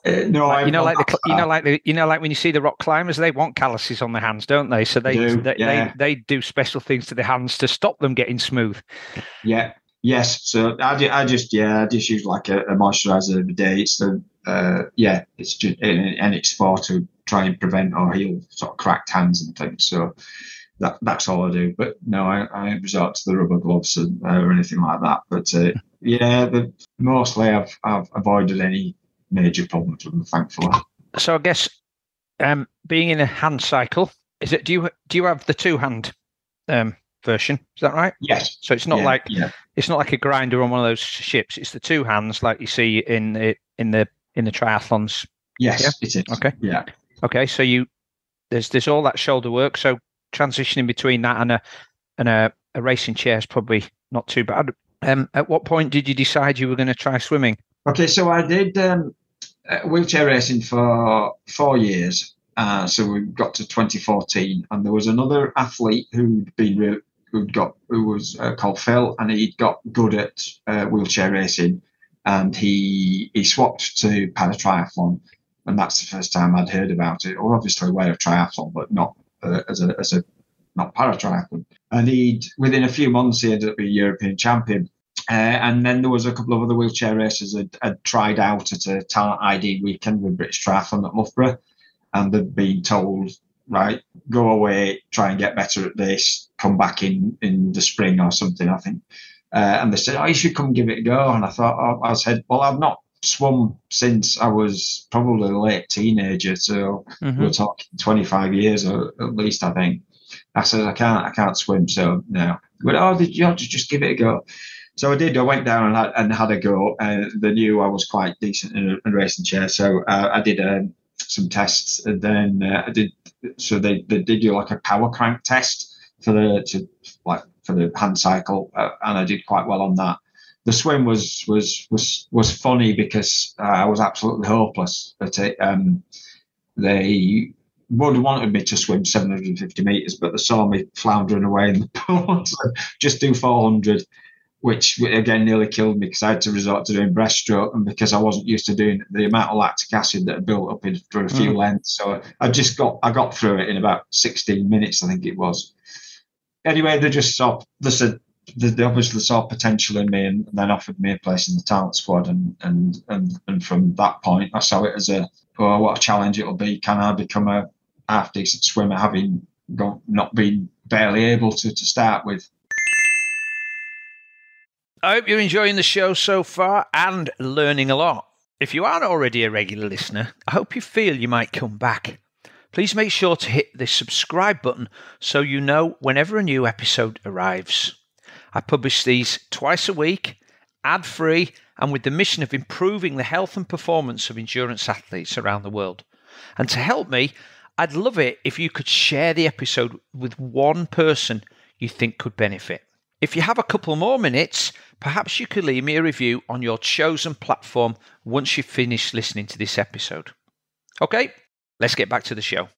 Uh, no, like, I you know, like the that you know, like the, you know, like when you see the rock climbers, they want calluses on their hands, don't they? So they do, they, yeah. they they do special things to their hands to stop them getting smooth. Yeah, yes. So I, I just yeah, I just use like a, a moisturizer every day. It's the uh, yeah, it's just and it's for to try and prevent or heal sort of cracked hands and things. So that that's all I do. But no, I, I don't resort to the rubber gloves and, uh, or anything like that. But uh, yeah, the, mostly I've I've avoided any major problems with them, thankfully. So I guess um, being in a hand cycle, is it? Do you do you have the two hand um, version? Is that right? Yes. So it's not yeah, like yeah. it's not like a grinder on one of those ships. It's the two hands like you see in the in the in the triathlons. Yes, yeah? it is. Okay. Yeah. Okay. So you there's there's all that shoulder work. So transitioning between that and a and a, a racing chair is probably not too bad. Um, at what point did you decide you were going to try swimming? Okay, so I did um, uh, wheelchair racing for four years. Uh, so we got to twenty fourteen, and there was another athlete who'd been re- who'd got who was uh, called Phil, and he'd got good at uh, wheelchair racing, and he he swapped to paratriathlon, and that's the first time I'd heard about it. Or obviously aware of triathlon, but not uh, as a as a not paratriathlon. And he'd within a few months he ended up being European champion. Uh, and then there was a couple of other wheelchair racers that had, had tried out at a talent I D weekend with British Triathlon at Loughborough, and they'd been told, right, go away, try and get better at this, come back in, in the spring or something, I think. Uh, and they said, oh, you should come give it a go. And I thought, oh, I said, well, I've not swum since I was probably a late teenager, so mm-hmm. we're talking twenty-five years or at least, I think. I said, I can't, I can't swim, so no. But oh, did you have to just give it a go? So I did. I went down and had, and had a go. Uh, they knew I was quite decent in a, in a racing chair, so uh, I did um, some tests, and then uh, I did. So they, they did do like a power crank test for the to like for the hand cycle, uh, and I did quite well on that. The swim was was was was funny because uh, I was absolutely hopeless at it. Um, they would wanted me to swim seven hundred fifty meters, but they saw me floundering away in the pool. So just do four hundred. Which again nearly killed me because I had to resort to doing breaststroke, and because I wasn't used to doing the amount of lactic acid that had built up in for a few mm. lengths. So I just got I got through it in about sixteen minutes, I think it was. Anyway, they just saw they said they obviously saw potential in me, and then offered me a place in the talent squad, and and and and from that point I saw it as a oh, what a challenge it'll be. Can I become a half decent swimmer having got, not been barely able to to start with? I hope you're enjoying the show so far and learning a lot. If you aren't already a regular listener, I hope you feel you might come back. Please make sure to hit the subscribe button so you know whenever a new episode arrives. I publish these twice a week, ad-free, and with the mission of improving the health and performance of endurance athletes around the world. And to help me, I'd love it if you could share the episode with one person you think could benefit. If you have a couple more minutes, perhaps you could leave me a review on your chosen platform once you've finished listening to this episode. Okay, let's get back to the show.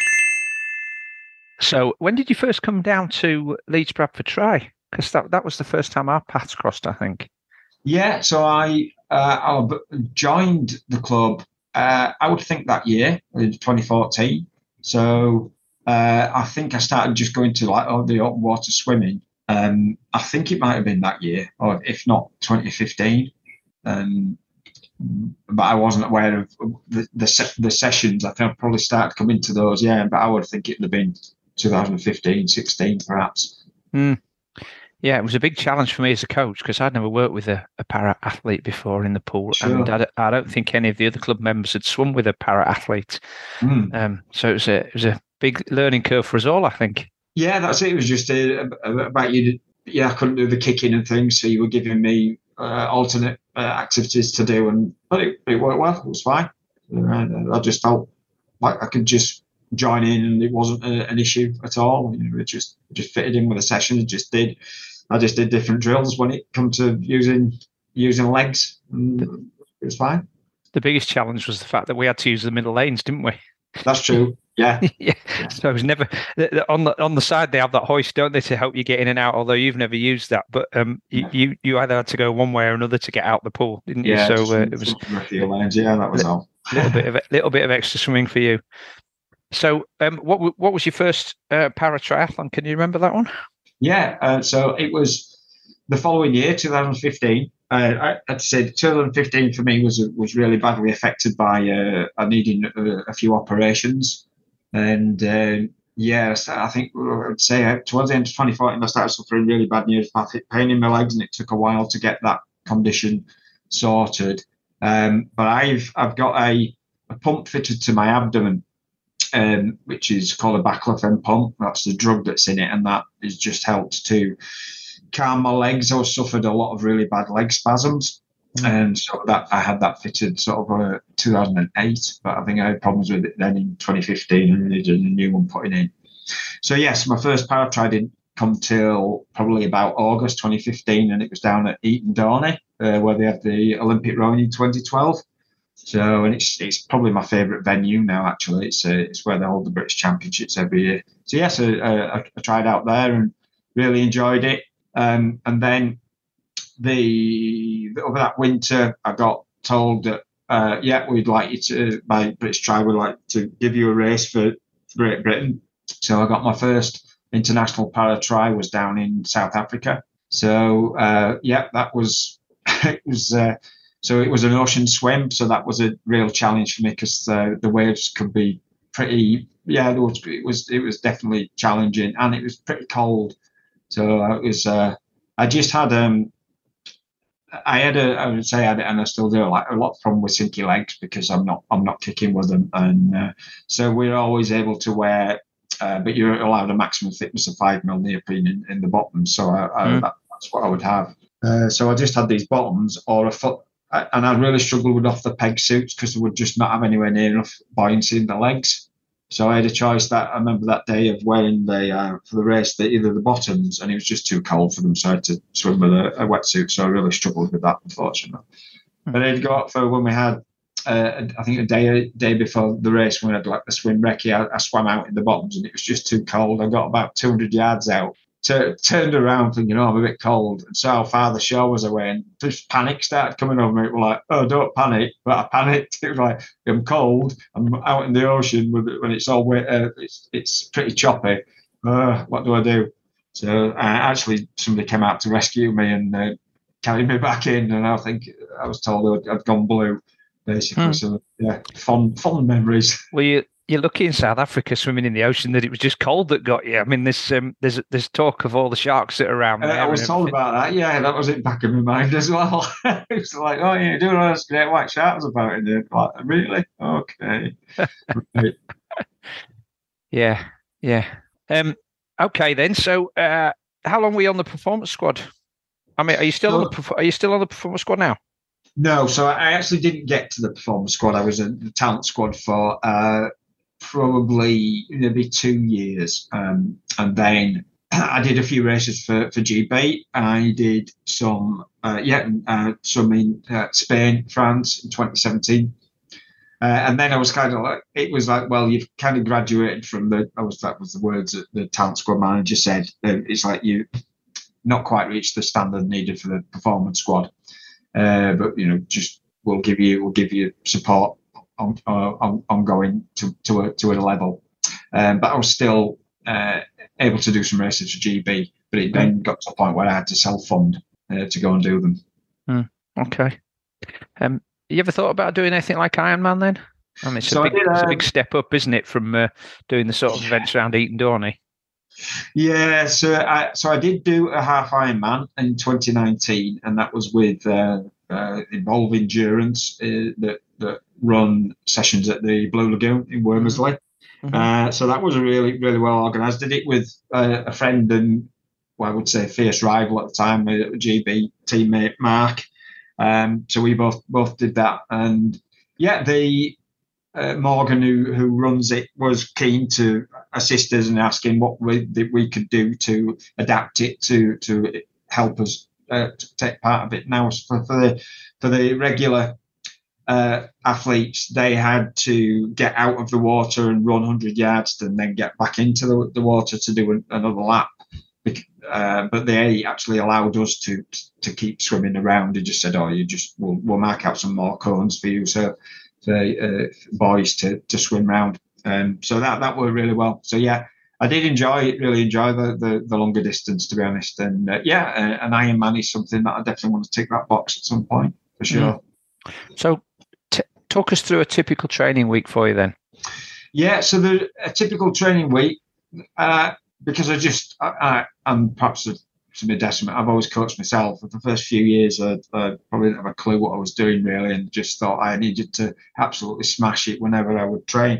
So, when did you first come down to Leeds Bradford Tri? Because that, that was the first time our paths crossed, I think. Yeah, so I, uh, I joined the club, uh, I would think that year, in twenty fourteen. So, uh, I think I started just going to like oh, the open water swimming. Um, I think it might have been that year, or if not, twenty fifteen. Um, but I wasn't aware of the the, the sessions. I think I probably started coming to those, yeah. But I would think it would have been twenty fifteen, sixteen, perhaps. Mm. Yeah, it was a big challenge for me as a coach because I'd never worked with a, a para athlete before in the pool, sure. and I, I don't think any of the other club members had swum with a para athlete. Mm. Um, so it was a it was a big learning curve for us all, I think. Yeah, that's it. It was just uh, about you. Yeah, I couldn't do the kicking and things, so you were giving me uh, alternate uh, activities to do, and but it, it worked well. It was fine. Uh, I just felt like I could just join in, and it wasn't a, an issue at all. You know, it just it just fitted in with the session. It just did. I just did different drills when it come to using using legs, and it was fine. The biggest challenge was the fact that we had to use the middle lanes, didn't we? That's true. Yeah. yeah. So it was never on the on the side they have that hoist, don't they, to help you get in and out, although you've never used that. But um you, you, you either had to go one way or another to get out the pool, didn't you? Yeah, so uh, it was a few lanes, yeah, that was all. little bit of little bit of extra swimming for you. So, um, what what was your first uh, para triathlon? Can you remember that one? Yeah, uh, so it was the following year, two thousand fifteen. Uh, I, I'd say two thousand fifteen for me was was really badly affected by uh, I needing a, a few operations, and um, yes, I think I'd say towards the end of twenty fourteen I started suffering really bad neuropathic pain in my legs, and it took a while to get that condition sorted. Um, but I've I've got a, a pump fitted to my abdomen, um, which is called a baclofen pump. That's the drug that's in it, and that has just helped to calm my legs. I suffered a lot of really bad leg spasms, mm. and so that I had that fitted sort of uh, two thousand eight. But I think I had problems with it then in twenty fifteen, and needed a new one putting in. So yes, my first para tri didn't come till probably about August twenty fifteen, and it was down at Eton Dorney, uh, where they had the Olympic rowing in twenty twelve. So, and it's it's probably my favourite venue now. Actually, it's uh, it's where they hold the British Championships every year. So yes, I, I, I tried out there and really enjoyed it. Um, and then the over that winter, I got told that uh, yeah, we'd like you to by British Tri would like to give you a race for Great Britain. So I got my first international para tri was down in South Africa. So uh, yeah, that was it was. Uh, So it was an ocean swim, so that was a real challenge for me because uh, the waves could be pretty. Yeah, it was, it was it was definitely challenging, and it was pretty cold. So it was. Uh, I just had um, I had a I would say I had, and I still do like a lot of problem with sinky legs because I'm not I'm not kicking with them, and uh, so we're always able to wear, uh, but you're allowed a maximum thickness of five mil neoprene in, in the bottom. So I, I, mm. that, that's what I would have. Uh, so I just had these bottoms or a foot. And I really struggled with off the peg suits because they would just not have anywhere near enough buoyancy in the legs. So I had a choice that I remember that day of wearing the uh, for the race the, either the bottoms, and it was just too cold for them, so I had to swim with a, a wetsuit. So I really struggled with that, unfortunately. Mm-hmm. But I'd go up for when we had uh, I think a day a day before the race when we had like the swim recce. I, I swam out in the bottoms, and it was just too cold. I got about two hundred yards out. T- turned around thinking, oh, I'm a bit cold, and saw how far the shore was away, and just panic started coming over me. It was like, oh, don't panic, but I panicked. It was like, I'm cold, I'm out in the ocean with it, when it's all wet, uh, it's it's pretty choppy. Uh, what do I do? So uh, actually, somebody came out to rescue me and uh, carried me back in, and I think I was told I'd, I'd gone blue, basically. Hmm. So yeah, fond fond memories. Well, you. You're lucky in South Africa swimming in the ocean that it was just cold that got you. I mean, there's um, there's there's talk of all the sharks that are around there. Uh, I was told about that. Yeah, that was in back of my mind as well. It was like, oh, yeah, doing all this great white sharks about it. And like, really? Okay. Right. Yeah, yeah. Um. Okay then. So, uh, how long were you on the performance squad? I mean, are you still so, on the are you still on the performance squad now? No. So I actually didn't get to the performance squad. I was in the talent squad for. Uh, probably maybe two years um, and then I did a few races for, for G B. I did some uh, yeah uh, some in uh, Spain, France in twenty seventeen, uh, and then I was kind of like it was like well you've kind of graduated from the I was that was the words that the talent squad manager said. Uh, it's like you not quite reached the standard needed for the performance squad, uh, but you know just we'll give you we'll give you support. On, uh, on, ongoing to to a to a level, um, but I was still uh, able to do some races for G B. But it then got to a point where I had to self fund uh, to go and do them. Mm, okay. Um, you ever thought about doing anything like Ironman then? I mean, it's, so a, big, did, um, it's a big step up, isn't it, from uh, doing the sort of events around Eton Dorney? Yeah, so I so I did do a half Ironman in twenty nineteen, and that was with uh, uh, Involve Endurance uh, that that run sessions at the Blue Lagoon in Wormersley. Mm-hmm. Uh, so that was a really really well organised. Did it with uh, a friend and well, I would say fierce rival at the time, a G B teammate Mark. Um, so we both both did that, and yeah, the uh, Morgan who who runs it was keen to assist us and asking what we that we could do to adapt it to to help us uh, to take part of it. Now for, for the for the regular uh, athletes, they had to get out of the water and run one hundred yards and then get back into the, the water to do an, another lap. Uh, but they actually allowed us to to keep swimming around. They just said, "Oh, you just we'll, we'll mark out some more cones for you." So, for uh, boys to to swim round. Um, so that that worked really well. So yeah, I did enjoy it. Really enjoy the the, the longer distance, to be honest. And uh, yeah, uh, an Ironman is something that I definitely want to tick that box at some point for sure. Mm. So, t- talk us through a typical training week for you then. Yeah, so the a typical training week, uh, because I just I, I I'm perhaps a, to my detriment. I've always coached myself. For the first few years, I, I probably didn't have a clue what I was doing really, and just thought I needed to absolutely smash it whenever I would train.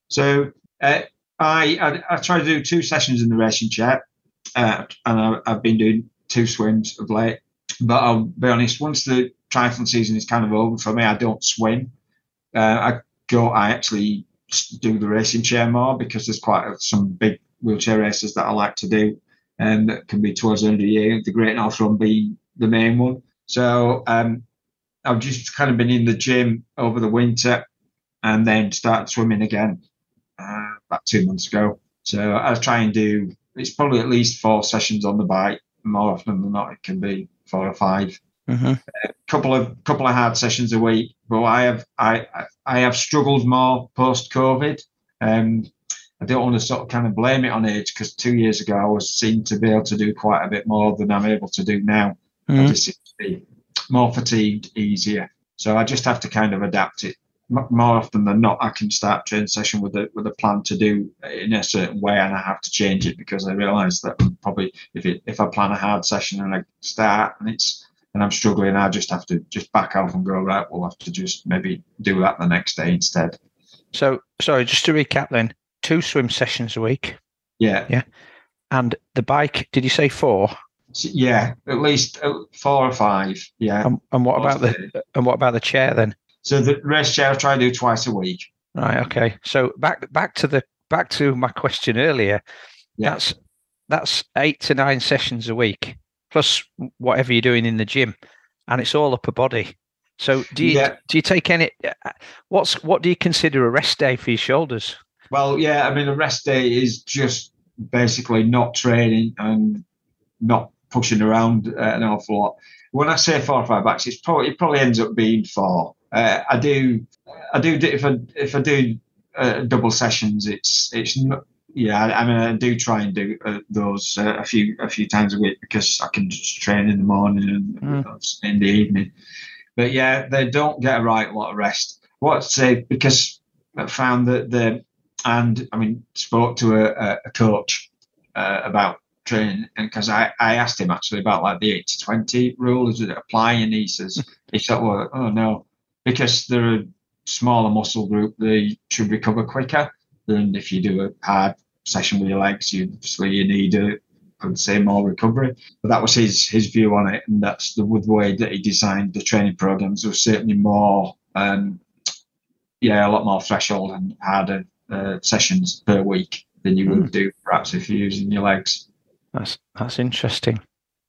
So uh, I, I I try to do two sessions in the racing chair, uh, and I, I've been doing two swims of late. But I'll be honest, once the triathlon season is kind of over for me, I don't swim. Uh, I go. I actually do the racing chair more because there's quite a, some big wheelchair races that I like to do, and that can be towards the end of the year. The Great North Run being the main one. So um, I've just kind of been in the gym over the winter, and then started swimming again uh, about two months ago. So I try and do. It's probably at least four sessions on the bike. More often than not, it can be four or five. Mm-hmm. A couple of couple of hard sessions a week, but I have I I have struggled more post COVID. Um, I don't want to sort of kind of blame it on age, because two years ago I was seen to be able to do quite a bit more than I'm able to do now. Mm-hmm. I just seem to be more fatigued, easier. So I just have to kind of adapt it. More often than not, I can start training session with a with a plan to do in a certain way, and I have to change it because I realise that probably if it if I plan a hard session and I start and it's and I'm struggling, I just have to just back off and go, right, we'll have to just maybe do that the next day instead. So, sorry, just to recap then, two swim sessions a week. Yeah. Yeah. And the bike, did you say four? Yeah, at least four or five. Yeah. And, and what about the and what about the chair then? So the race chair I try to do twice a week. Right, okay. So back back to the back to my question earlier. Yeah. That's that's eight to nine sessions a week, plus whatever you're doing in the gym, and it's all upper body. So do you yeah. do you take any? What's what do you consider a rest day for your shoulders? Well, yeah, I mean a rest day is just basically not training and not pushing around uh, an awful lot. When I say four or five backs, it's probably it probably ends up being four. Uh, I do, I do if I if I do uh, double sessions, it's it's not. Yeah, I mean, I do try and do uh, those uh, a few a few times a week because I can just train in the morning and mm. in the evening. But yeah, they don't get a right lot of rest. What I'd say, because I found that the and I mean spoke to a, a coach uh, about training, and because I, I asked him actually about like the eighty twenty rule, is it applying? And he says he said, well, oh no, because they're a smaller muscle group, they should recover quicker than if you do a hard session with your legs. You obviously you need a, I would say, more recovery. But that was his his view on it, and that's the, the way that he designed the training programs. There was certainly more, um, yeah, a lot more threshold and harder uh, sessions per week than you mm. would do perhaps if you're using your legs. That's that's interesting.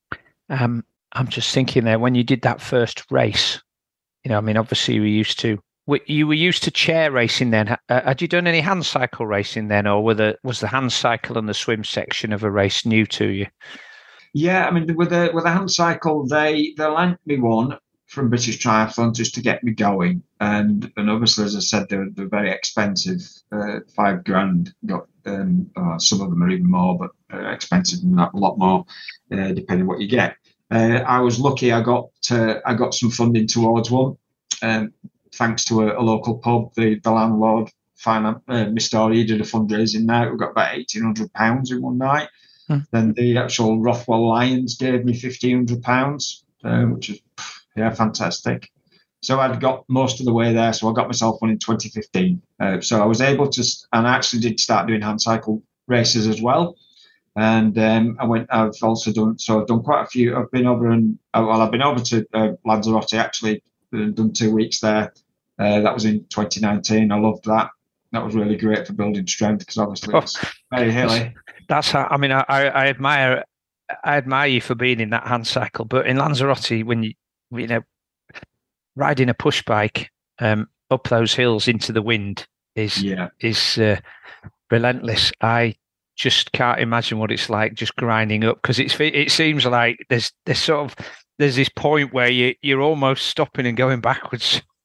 Um, I'm just thinking there when you did that first race. You know, I mean, obviously we used to. You were used to chair racing then. Uh, had you done any hand cycle racing then, or were the, was the hand cycle and the swim section of a race new to you? Yeah, I mean, with the with the hand cycle, they they lent me one from British Triathlon just to get me going, and and obviously, as I said, they're they're very expensive, uh, five grand. Got um, oh, some of them are even more, but uh, expensive and that, a lot more, uh, depending what you get. Uh, I was lucky; I got uh, I got some funding towards one. Um, Thanks to a, a local pub, the, the landlord, finance, uh, Mister Story, did a fundraising night. We got about eighteen hundred pounds in one night. Hmm. Then the actual Rothwell Lions gave me fifteen hundred pounds, uh, which is, yeah, fantastic. So I'd got most of the way there. So I got myself one in twenty fifteen. Uh, so I was able to, and I actually did start doing hand cycle races as well. And um, I went, I've also done, so I've done quite a few. I've been over and, well, I've been over to uh, Lanzarote actually. Done two weeks there. Uh, that was in twenty nineteen. I loved that. That was really great for building strength because obviously it's very hilly. That's how. I mean, I, I admire, I admire you for being in that hand cycle. But in Lanzarote, when you, you know, riding a push bike um, up those hills into the wind is yeah. is uh, relentless. I just can't imagine what it's like just grinding up because it's it seems like there's there's sort of. There's this point where you, you're almost stopping and going backwards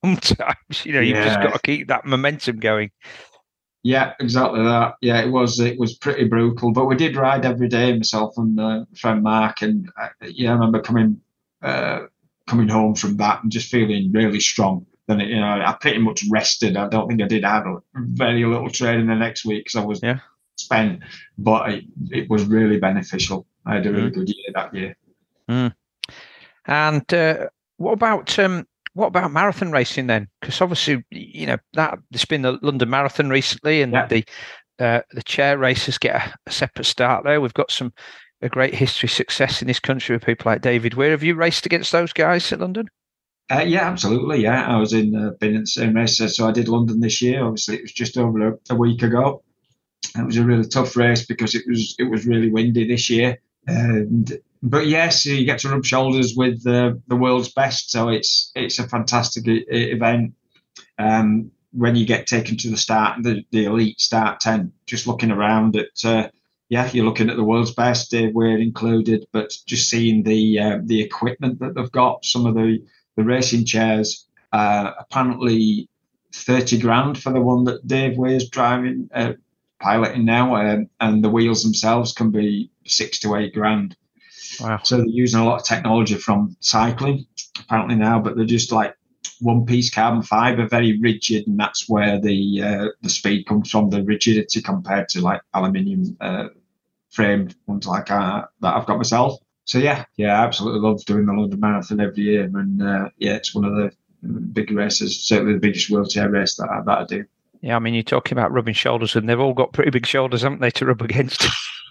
sometimes. You know, you've just Yeah. got to keep that momentum going. Yeah, exactly that. Yeah, it was it was pretty brutal, but we did ride every day, myself and uh, friend Mark, and uh, yeah, I remember coming uh, coming home from that and just feeling really strong. Then you know, I pretty much rested. I don't think I did have a very little training the next week because I was Yeah. spent, but it, it was really beneficial. I had a really Mm. good year that year. Mm. And uh, what about um, what about marathon racing then? Because obviously, you know, that there's been the London Marathon recently, and Yeah. the uh, the chair races get a, a separate start there. We've got some a great history success in this country with people like David Weir. Have you raced against those guys at London? Uh, yeah, absolutely. Yeah, I was in uh, been in the same race, so I did London this year. Obviously, it was just over a, a week ago. It was a really tough race because it was it was really windy this year. And but yes, you get to rub shoulders with the the world's best, so it's it's a fantastic e- event. Um, when you get taken to the start, the, the elite start ten, just looking around at, uh, yeah, you're looking at the world's best, Dave Weir included, but just seeing the uh, the equipment that they've got, some of the the racing chairs, uh, apparently thirty grand for the one that Dave Weir's driving, uh, piloting now, um, and the wheels themselves can be six to eight grand. Wow. So they're using a lot of technology from cycling apparently now, but they're just like one piece carbon fiber, very rigid, and that's where the uh, the speed comes from, the rigidity compared to like aluminium uh, framed ones like uh, that I've got myself. So yeah, yeah, I absolutely love doing the London Marathon every year, and uh, yeah, it's one of the big races, certainly the biggest wheelchair race that I, that I do. Yeah, I mean, you're talking about rubbing shoulders, and they've all got pretty big shoulders, haven't they, to rub against?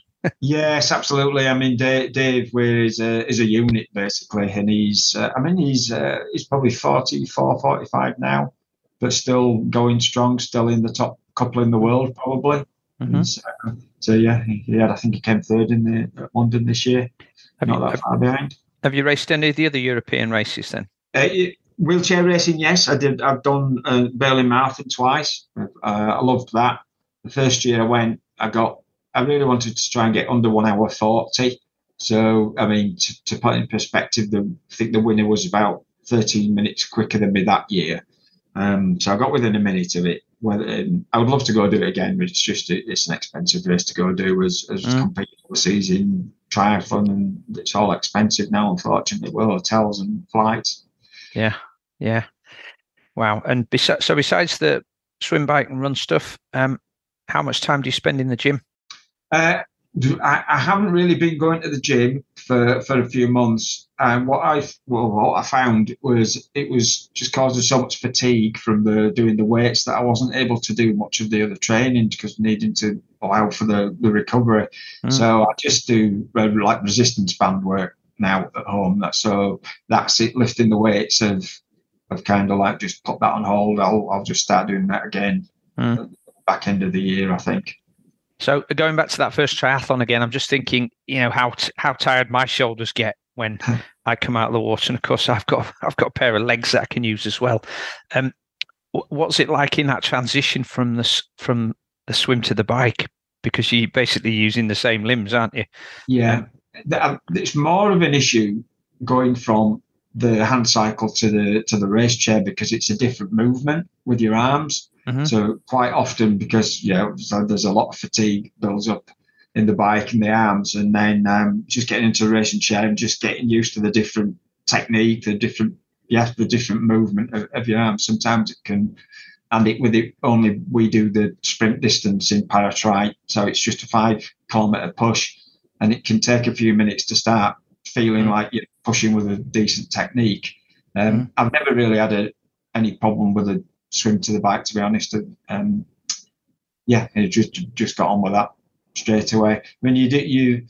Yes, absolutely. I mean, Dave, Dave Weir is a is a unit basically, and he's uh, I mean he's uh, he's probably forty-four, forty-five now, but still going strong, still in the top couple in the world probably. Mm-hmm. So, so yeah, he had I think he came third in the at London this year, have not you, that have, far behind. Have you raced any of the other European races then? Uh, wheelchair racing, yes, I did. I've done uh, Berlin Marathon twice. Uh, I loved that. The first year I went, I got. I really wanted to try and get under one hour forty. So, I mean, to, to put in perspective, the, I think the winner was about thirteen minutes quicker than me that year. Um, so I got within a minute of it. Whether, um, I would love to go do it again, but it's just it's an expensive race to go do as, as mm. competing overseas in triathlon, and it's all expensive now, unfortunately, with hotels and flights. Yeah, yeah. Wow. And besi- so besides the swim, bike and run stuff, um, how much time do you spend in the gym? Uh, I, I haven't really been going to the gym for, for a few months. And what I well, what I found was it was just causing so much fatigue from the doing the weights that I wasn't able to do much of the other training because needing to allow for the, the recovery. Mm. So I just do like resistance band work now at home. So that's it, lifting the weights of I've kind of like just put that on hold. I'll I'll just start doing that again mm. back end of the year, I think. So going back to that first triathlon again, I'm just thinking, you know, how t- how tired my shoulders get when I come out of the water, and of course I've got I've got a pair of legs that I can use as well. Um, what's it like in that transition from the from the swim to the bike? Because you're basically using the same limbs, aren't you? Yeah, um, it's more of an issue going from the hand cycle to the to the race chair because it's a different movement with your arms. Mm-hmm. So quite often, because yeah, so there's a lot of fatigue builds up in the bike and the arms, and then um, just getting into a racing chair and just getting used to the different technique, the different yeah, the different movement of, of your arms. Sometimes it can, and it with it only we do the sprint distance in Paratrite, so it's just a five kilometer push, and it can take a few minutes to start feeling mm-hmm. like you're pushing with a decent technique. Um, mm-hmm. I've never really had a, any problem with a swim to the bike, to be honest. Um, yeah, it just just got on with that straight away. When you do, you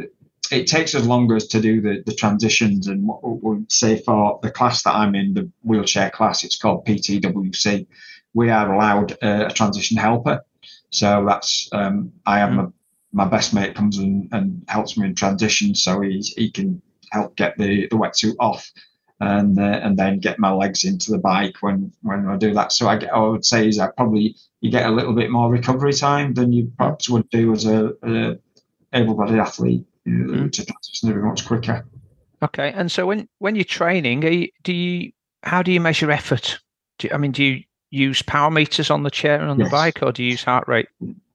it takes us longer to do the, the transitions, and what we say for the class that I'm in, the wheelchair class, it's called P T W C. We are allowed a, a transition helper, so that's um, I have mm. my, my best mate comes in and helps me in transition, so he he can help get the, the wetsuit off. And uh, and then get my legs into the bike when, when I do that. So I, get, I would say is that probably you get a little bit more recovery time than you perhaps would do as a, a able-bodied athlete. You know, mm. to transition very much quicker. Okay, and so when, when you're training, are you, do you how do you measure effort? Do you, I mean, do you use power meters on the chair and on yes. the bike, or do you use heart rate?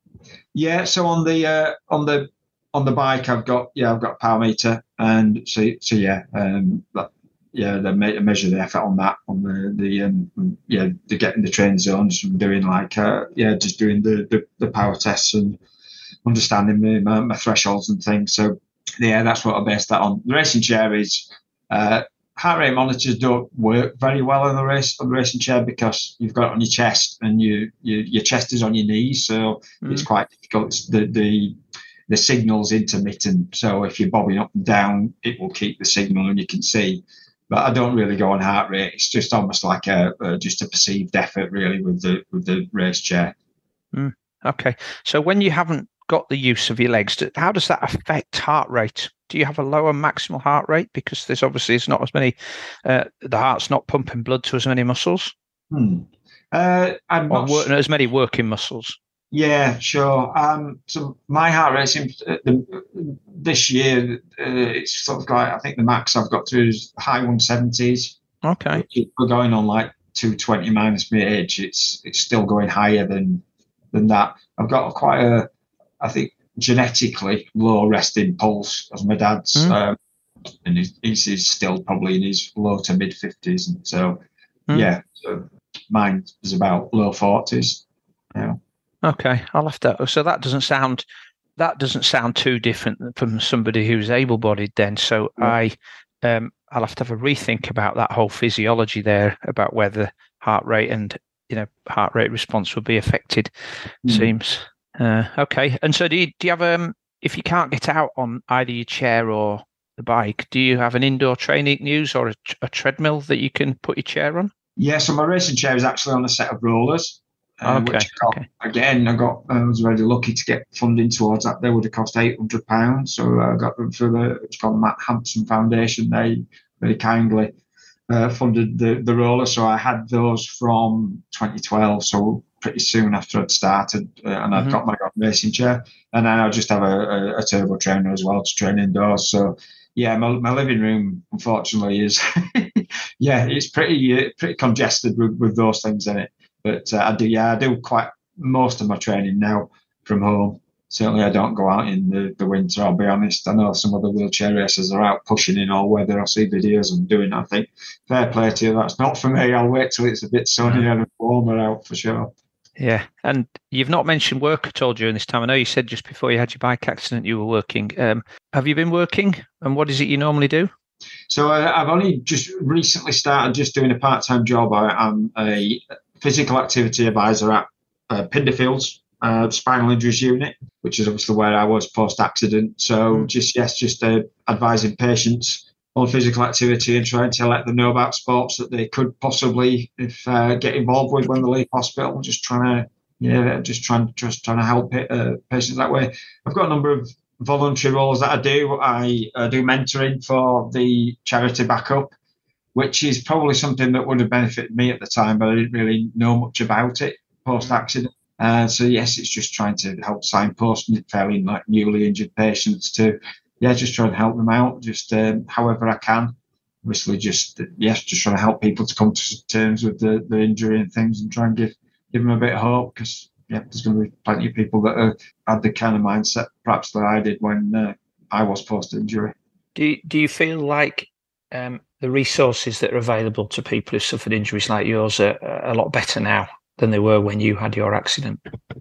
Yeah, so on the uh, on the on the bike, I've got yeah, I've got a power meter, and so so yeah, um, but, yeah, they me- measure the effort on that on the the um, yeah, the getting the train zones from doing like uh, yeah, just doing the, the the power tests and understanding my, my thresholds and things. So yeah, that's what I base that on. The racing chair is uh, heart rate monitors don't work very well on the race on the racing chair because you've got it on your chest and you, you your chest is on your knees, so mm. it's quite difficult. It's the the the signal's intermittent, so if you're bobbing up and down, it will keep the signal and you can see. But I don't really go on heart rate. It's just almost like a, a just a perceived effort, really, with the with the race chair. Mm. Okay, so when you haven't got the use of your legs, how does that affect heart rate? Do you have a lower maximal heart rate because there's obviously it's not as many, uh, the heart's not pumping blood to as many muscles, hmm. uh, I'm or not work, as many working muscles? Yeah, sure. Um, so my heart rate seems uh, the, this year uh, it's sort of like I think the max I've got through is high one seventies. Okay, we're going on like two twenty minus my age. It's it's still going higher than than that. I've got quite a I think genetically low resting pulse as my dad's, mm. um, and he's, he's still probably in his low to mid fifties, and so mm. yeah, so mine is about low forties. Yeah. Okay, I'll have to. So that doesn't sound that doesn't sound too different from somebody who's able-bodied then. So yeah. I, um, I'll have to have a rethink about that whole physiology there about whether heart rate and you know heart rate response will be affected. Mm. Seems. Uh, okay, and so do you, do you have um if you can't get out on either your chair or the bike, do you have an indoor training news or a, a treadmill that you can put your chair on? Yeah, so my racing chair is actually on a set of rollers, uh, okay. which I got, okay. again I got I was really lucky to get funding towards that. They would have cost eight hundred pounds, so I got them for the it's called Matt Hampson Foundation. They very kindly uh, funded the the roller, so I had those from twenty twelve. So pretty soon after I'd started, uh, and I'd mm-hmm. got my racing chair, and then I just have a, a, a turbo trainer as well to train indoors. So yeah, my, my living room unfortunately is yeah, it's pretty uh, pretty congested with, with those things in it. But uh, I do yeah, I do quite most of my training now from home. Certainly, I don't go out in the, the winter. I'll be honest. I know some of the wheelchair racers are out pushing in all weather. I see videos of doing. I think fair play to you. That's not for me. I'll wait till it's a bit sunnier and warmer out for sure. Yeah, and you've not mentioned work at all during this time. I know you said just before you had your bike accident you were working. Um, have you been working, and what is it you normally do? So uh, I've only just recently started just doing a part-time job. I, I'm a physical activity advisor at uh, Pinderfields uh, Spinal Injuries Unit, which is obviously where I was post-accident. So mm. just yes, just uh, advising patients on physical activity and trying to let them know about sports that they could possibly if uh, get involved with when they leave hospital. Just trying to, yeah, just trying just trying to help it, uh, patients that way. I've got a number of voluntary roles that I do. I uh, do mentoring for the charity Backup, which is probably something that would have benefited me at the time, but I didn't really know much about it post accident. Uh, so yes, it's just trying to help signpost fairly like newly injured patients to. Yeah, just trying to help them out, just um, however I can. Obviously, just yes, just trying to help people to come to terms with the, the injury and things, and try and give give them a bit of hope. Because yeah, there's going to be plenty of people that have had the kind of mindset perhaps that I did when uh, I was post injury. Do you, do you feel like um, the resources that are available to people who suffered injuries like yours are, are a lot better now than they were when you had your accident?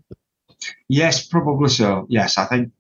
Yes, probably so. Yes, I think.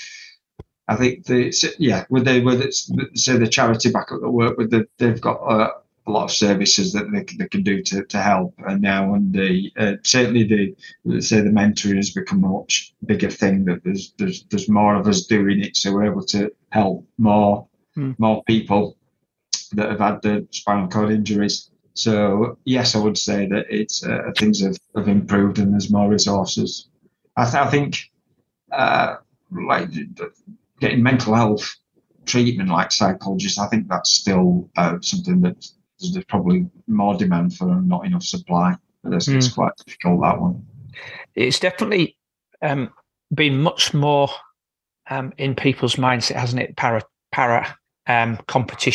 I think the yeah with the with it, say the charity Backup that work with the, they've got uh, a lot of services that they, they can do to, to help, and now and the uh, certainly the say the mentoring has become a much bigger thing, that there's there's there's more of us doing it, so we're able to help more mm. more people that have had the spinal cord injuries. So yes, I would say that it's uh, things have, have improved and there's more resources. I, th- I think uh, like. Getting mental health treatment like psychologists, I think that's still uh, something that there's probably more demand for and not enough supply. But it's, mm. it's quite difficult, that one. It's definitely um, been much more um, in people's mindset, hasn't it? Para para um, competition.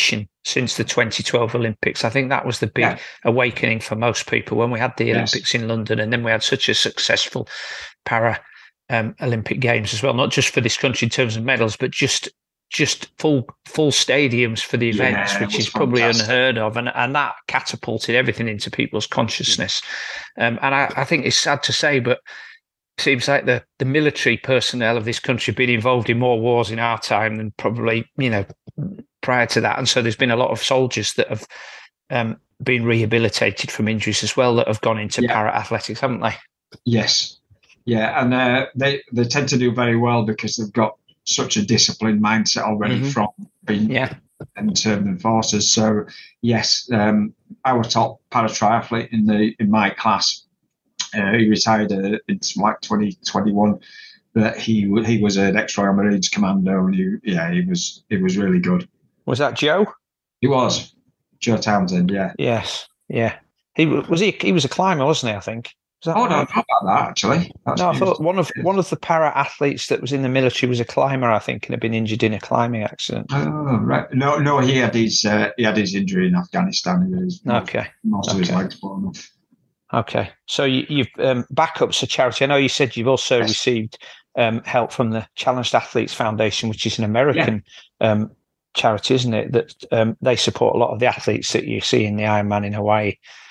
since the twenty twelve Olympics. I think that was the big yeah. awakening for most people when we had the Olympics yes. in London, and then we had such a successful para um, Olympic Games as well, not just for this country in terms of medals, but just just full full stadiums for the events, yeah, which is probably fantastic. unheard of, and and that catapulted everything into people's consciousness. Um, and I, I think it's sad to say, but it seems like the the military personnel of this country have been involved in more wars in our time than probably, you know, prior to that. And so there's been a lot of soldiers that have um, been rehabilitated from injuries as well that have gone into yeah. para athletics, haven't they? Yes. Yeah. And uh, they, they tend to do very well because they've got such a disciplined mindset already mm-hmm. from being yeah. in term forces. So yes, um, our top para triathlete in the in my class, uh, he retired uh, in like twenty twenty-one. But he he was an ex-Royal Marines commando, and he yeah he was he was really good. Was that Joe? He was Joe Townsend. Yeah. Yes. Yeah. He was he. He was a climber, wasn't he? I think. Oh no, not about that actually. That's no, I thought one of one of the para athletes that was in the military was a climber, I think, and had been injured in a climbing accident. Oh right. No, no, he had his uh, he had his injury in Afghanistan. He was, okay. Most okay. of his legs blown off. Okay. So you, you've um, backups for charity. I know you said you've also yes. received um, help from the Challenged Athletes Foundation, which is an American yeah. um, charity, isn't it? That um, they support a lot of the athletes that you see in the Ironman in Hawaii.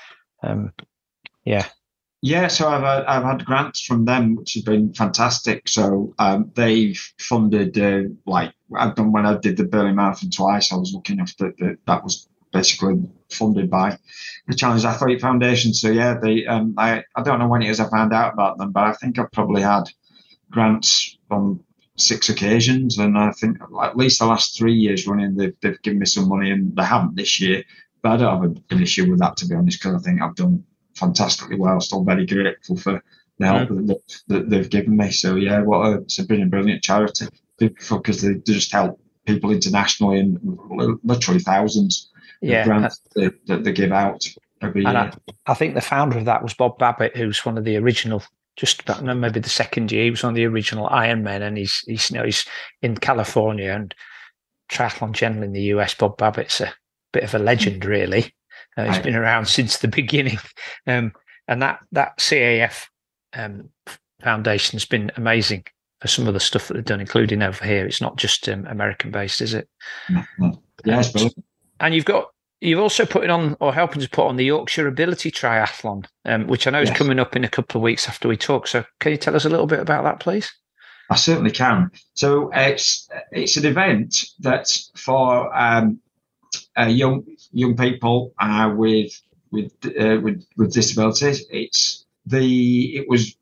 Um, yeah. Yeah, so I've had, I've had grants from them, which has been fantastic. So um, they've funded, uh, like I've done when I did the Berlin Marathon twice. I was looking after the, that was basically funded by the Challenged Athlete Foundation. So yeah, they um, I I don't know when it is I found out about them, but I think I've probably had grants on six occasions, and I think at least the last three years running, they've they've given me some money, and they haven't this year. But I don't have an issue with that, to be honest, because I think I've done fantastically well. Still very grateful for the help mm. that, that they've given me. So yeah, what a, it's been a brilliant charity because they just help people internationally and literally thousands yeah. of grants that, that they give out every and year. I, I think the founder of that was Bob Babbitt, who's one of the original. Just about no, maybe the second year he was on the original Ironman, and he's he's you know he's in California and triathlon generally in the U S. Bob Babbitt's a bit of a legend, really. Uh, he's been around since the beginning, um, and that that C A F um, foundation's been amazing for some of the stuff that they've done, including over here. It's not just um, American based, is it? Mm-hmm. Yes, um, and you've got you've also putting on or helping to put on the Yorkshire Ability Triathlon, um, which I know is yes. coming up in a couple of weeks after we talk. So, can you tell us a little bit about that, please? I certainly can. So it's it's an event that's for um, uh, young. young people uh, with with, uh, with with disabilities. It's the it was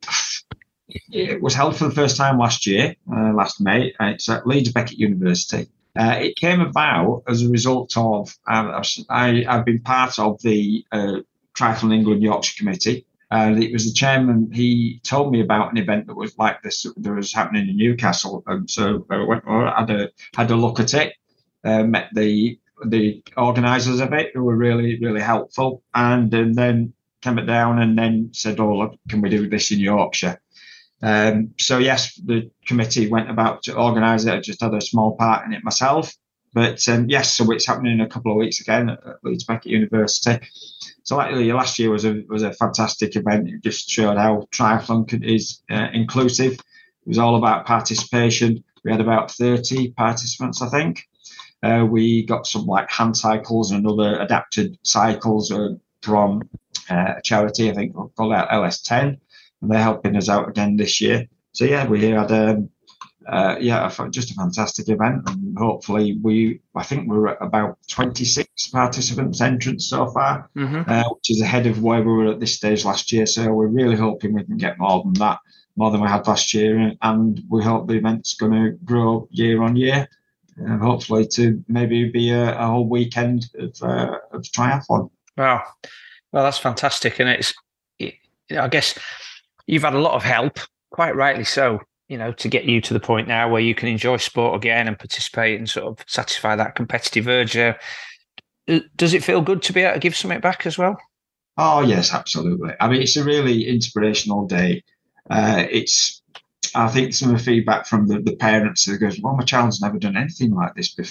it was held for the first time last year, uh, last May. Uh, it's at Leeds Beckett University. Uh, it came about as a result of uh, I I've been part of the uh, Triathlon England Yorkshire Committee. And it was the chairman. He told me about an event that was like this that was happening in Newcastle, and so I went had a had a look at it. Uh, met the the organisers of it, who were really, really helpful, and, and then came it down and then said, oh, look, can we do this in Yorkshire? Um, so, yes, the committee went about to organise it. I just had a small part in it myself. But, um, yes, so it's happening in a couple of weeks again at, at Leeds Beckett University. So, like last year was a was a fantastic event. It just showed how triathlon is uh, inclusive. It was all about participation. We had about thirty participants, I think. Uh, we got some like hand cycles and other adapted cycles uh, from uh, a charity, I think we'll call that L S ten, and they're helping us out again this year. So yeah, we had um, uh, yeah just a fantastic event, and hopefully we I think we're at about twenty-six participants entrants so far, mm-hmm. uh, which is ahead of where we were at this stage last year. So we're really hoping we can get more than that, more than we had last year, and, and we hope the event's going to grow year on year. And hopefully to maybe be a, a whole weekend of, uh, of triathlon. Wow, well, that's fantastic, and it's, it, I guess, you've had a lot of help, quite rightly so, you know, to get you to the point now where you can enjoy sport again and participate and sort of satisfy that competitive urge. Uh, does it feel good to be able to give something back as well? Oh yes, absolutely. I mean, it's a really inspirational day. Uh, it's. I think some of the feedback from the, the parents that goes, well, my child's never done anything like this before.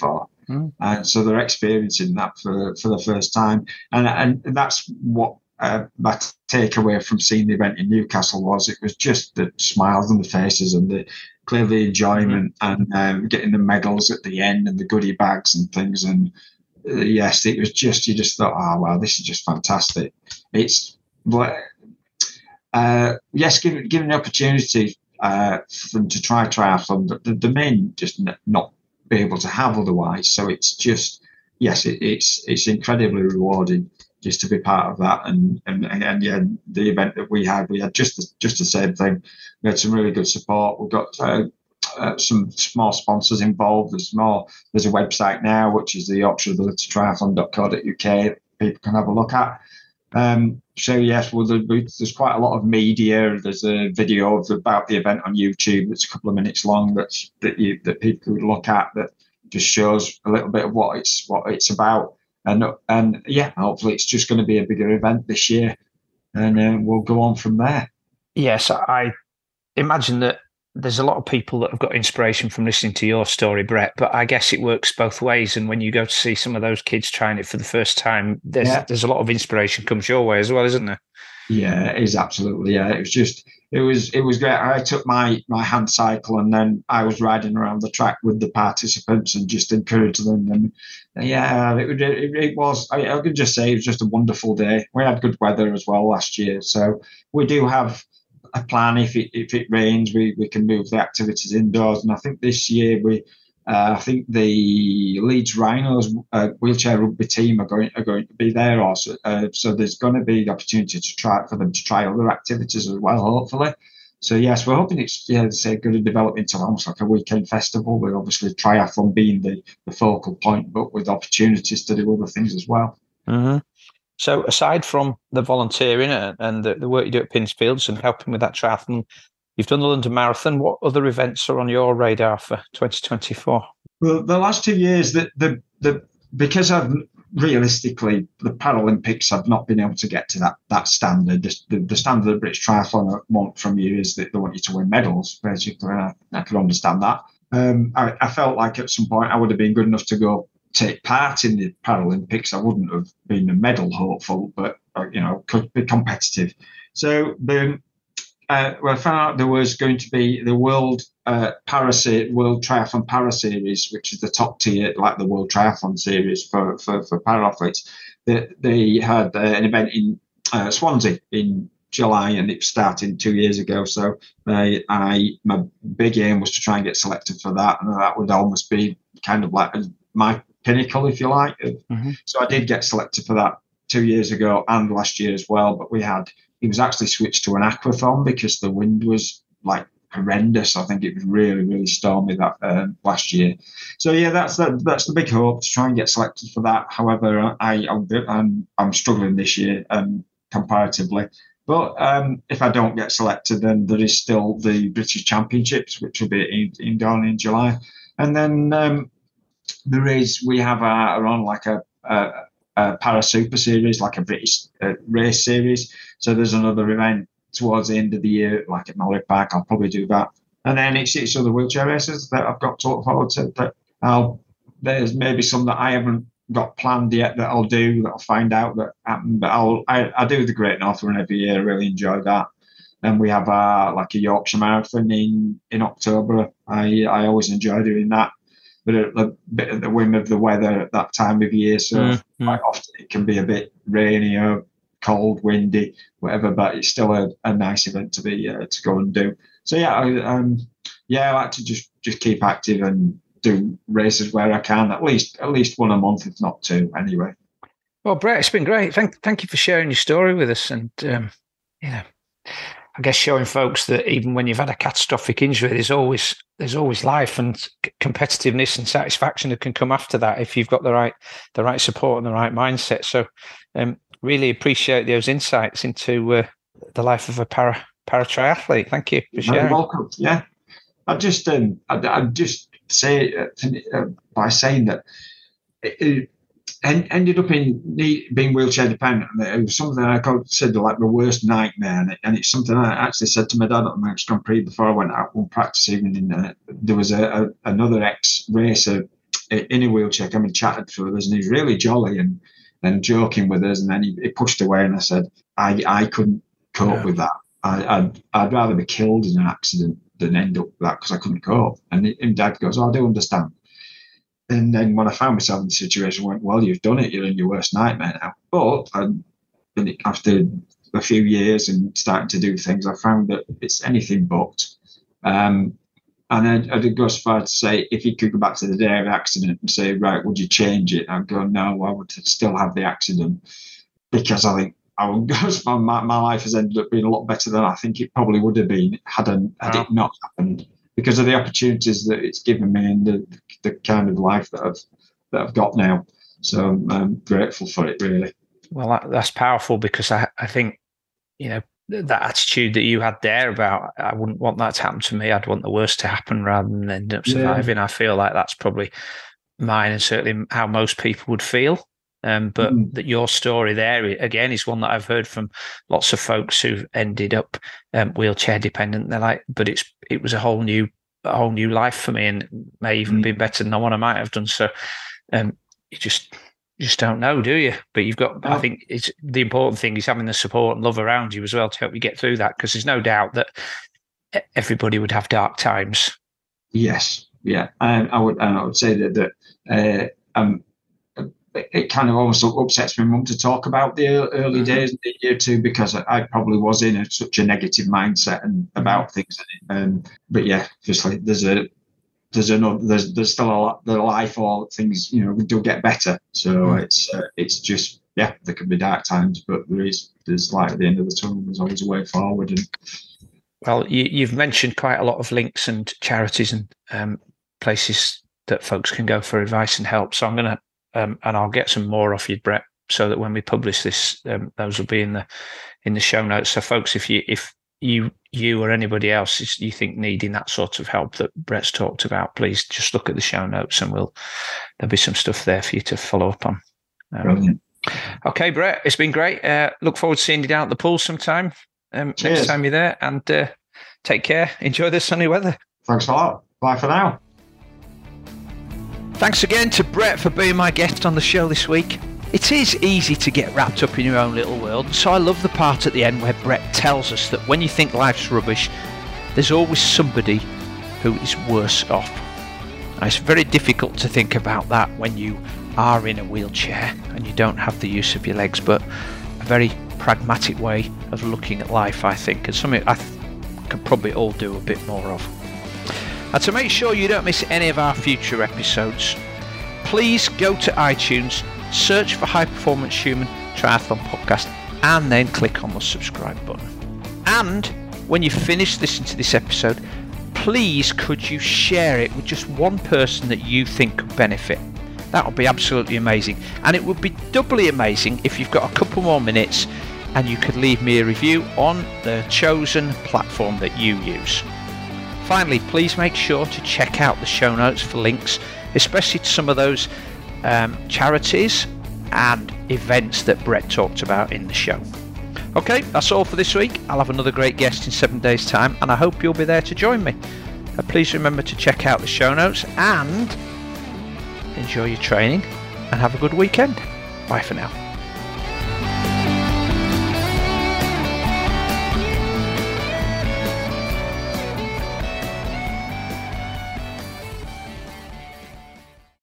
Mm. And so they're experiencing that for, for the first time. And, and that's what uh, my takeaway from seeing the event in Newcastle was. It was just the smiles on the faces and the clear the enjoyment mm-hmm. and um, getting the medals at the end and the goodie bags and things. And uh, yes, it was just, you just thought, oh, wow, this is just fantastic. It's, uh, yes, given, given the opportunity uh, for them to try triathlon, the, the men just n- not be able to have otherwise. So it's just, yes, it, it's it's incredibly rewarding just to be part of that. And and and yeah, the event that we had, we had just the, just the same thing. We had some really good support. We've got uh, uh, some small sponsors involved. There's more. There's a website now, which is the yorkshire ability triathlon dot co dot uk. People can have a look at. Um, so yes, well, there's quite a lot of media. There's a video of, about the event on YouTube that's a couple of minutes long that that you that people could look at that just shows a little bit of what it's what it's about. And and yeah, hopefully it's just going to be a bigger event this year, and uh, we'll go on from there. Yes, I imagine that there's a lot of people that have got inspiration from listening to your story, Brett, but I guess it works both ways. And when you go to see some of those kids trying it for the first time, there's yeah. there's a lot of inspiration comes your way as well, isn't there? Yeah, it is absolutely. Yeah, it was just, it was, it was great. I took my my hand cycle and then I was riding around the track with the participants and just encouraged them. And yeah, it, it, it was, I, I could just say it was just a wonderful day. We had good weather as well last year. So we do have a plan. If it if it rains, we, we can move the activities indoors. And I think this year we, uh, I think the Leeds Rhinos uh, wheelchair rugby team are going are going to be there also. Uh, so there's going to be the opportunity to try for them to try other activities as well, hopefully. So yes, we're hoping it's yeah, say going to develop into almost like a weekend festival. With obviously triathlon being the, the focal point, but with opportunities to do other things as well. Mm-hmm. So aside from the volunteering and the, the work you do at Pinsfields and helping with that triathlon, you've done the London Marathon. What other events are on your radar for twenty twenty-four? Well, the last two years, the the, the because I've realistically the Paralympics have not been able to get to that that standard. The, the standard of British Triathlon want from you is that they want you to win medals, basically. And I, I can understand that. Um, I, I felt like at some point I would have been good enough to go take part in the Paralympics. I wouldn't have been a medal hopeful, but you know, could be competitive. So the uh, well, I found out there was going to be the World uh, Para World Triathlon Para Series, which is the top tier, like the World Triathlon Series for for, for para athletes. They, they had uh, an event in uh, Swansea in July, and it started two years ago. So uh, I my big aim was to try and get selected for that, and that would almost be kind of like my pinnacle, if you like. Mm-hmm. So I did get selected for that two years ago and last year as well. But we had it was actually switched to an aquathon because the wind was like horrendous. I think it was really, really stormy that uh, last year. So yeah, that's the, that's the big hope to try and get selected for that. However, I I'm I'm struggling this year um, comparatively. But um, if I don't get selected, then there is still the British Championships, which will be in, in Darwin in July, and then. Um, There is, we have a, are on like a, a, a Para Super Series, like a British uh, race series. So there's another event towards the end of the year, like at Mallory Park. I'll probably do that. And then it's, it's other wheelchair races that I've got to look forward to. That I'll, there's maybe some that I haven't got planned yet that I'll do, that I'll find out that happen. But I'll, I, I do the Great North Run every year. I really enjoy that. Then we have a, like a Yorkshire Marathon in, in October. I, I always enjoy doing that. But a, a bit at the whim of the weather at that time of year, so mm-hmm. quite often it can be a bit rainy or cold, windy, whatever. But it's still a, a nice event to be uh, to go and do. So yeah, I, um, yeah, I like to just just keep active and do races where I can, at least at least one a month, if not two, anyway. Well, Brett, it's been great. Thank thank you for sharing your story with us, and um, yeah. I guess showing folks that even when you've had a catastrophic injury, there's always there's always life and competitiveness and satisfaction that can come after that if you've got the right the right support and the right mindset. So, um, really appreciate those insights into uh, the life of a para para triathlete. Thank you for sharing. You're welcome. Yeah, I just um, I I just say uh, uh, by saying that. It, it, And ended up in being wheelchair dependent. It was something I considered like the worst nightmare, and, it, and it's something I actually said to my dad at the Manchester Grand Prix before I went out and practicing. And uh, there was a, a another ex racer in a wheelchair, came and chatted for us, and he's really jolly and and joking with us. And then he, he pushed away, and I said, I I couldn't cope yeah. with that. I, I'd I'd rather be killed in an accident than end up with that, because I couldn't cope. And, and Dad goes, oh, I do understand. And then when I found myself in the situation, I went, well, you've done it. You're in your worst nightmare now. But I, after a few years and starting to do things, I found that it's anything but. Um, and I, I did go as far to say, if you could go back to the day of the accident and say, right, would you change it? I'd go, no, I would still have the accident, because I think I would go as far, my, my life has ended up being a lot better than I think it probably would have been had, a, had it not happened, because of the opportunities that it's given me and the, the kind of life that I've that I've got now. So I'm, I'm grateful for it, really. Well, that, that's powerful, because I, I think, you know, that attitude that you had there about, I wouldn't want that to happen to me. I'd want the worst to happen rather than end up surviving. Yeah. I feel like that's probably mine, and certainly how most people would feel. Um, but mm. that your story there, again, is one that I've heard from lots of folks who've ended up um, wheelchair dependent. They're like, but it's it was a whole new a whole new life for me, and may even mm. be better than what I might have done. So um, you just you just don't know, do you? But you've got, oh. I think it's the important thing is having the support and love around you as well to help you get through that, because there's no doubt that everybody would have dark times. Yes, yeah, and I would and I would say that that uh, um. it kind of almost upsets my mum to talk about the early mm-hmm. days of the year too, because I, I probably was in a, such a negative mindset and about mm-hmm. things. Um, but yeah, obviously there's a there's another there's there's still a lot the life or things, you know, do get better. So mm-hmm. it's uh, it's just yeah, there can be dark times, but there is there's light at the end of the tunnel. There's always a way forward. And well, you, you've mentioned quite a lot of links and charities and um, places that folks can go for advice and help. So I'm going to. Um, and I'll get some more off you, Brett, so that when we publish this, um, those will be in the in the show notes. So, folks, if you if you you or anybody else is, you think needing that sort of help that Brett's talked about, please just look at the show notes, and we'll there'll be some stuff there for you to follow up on. Um, Brilliant. Okay, Brett, it's been great. Uh, look forward to seeing you down at the pool sometime um, next time you're there, and uh, take care. Enjoy the sunny weather. Thanks a lot. Bye for now. Thanks again to Brett for being my guest on the show this week. It is easy to get wrapped up in your own little world, so I love the part at the end where Brett tells us that when you think life's rubbish, there's always somebody who is worse off. Now, it's very difficult to think about that when you are in a wheelchair and you don't have the use of your legs, but a very pragmatic way of looking at life, I think, and something I th- could probably all do a bit more of. And to make sure you don't miss any of our future episodes, please go to iTunes, search for High Performance Human Triathlon Podcast, and then click on the subscribe button. And when you finish listening to this episode, please could you share it with just one person that you think could benefit. That would be absolutely amazing. And it would be doubly amazing if you've got a couple more minutes and you could leave me a review on the chosen platform that you use. Finally, please make sure to check out the show notes for links, especially to some of those um, charities and events that Brett talked about in the show. Okay, that's all for this week. I'll have another great guest in seven days' time, and I hope you'll be there to join me. Uh, please remember to check out the show notes and enjoy your training, and have a good weekend. Bye for now.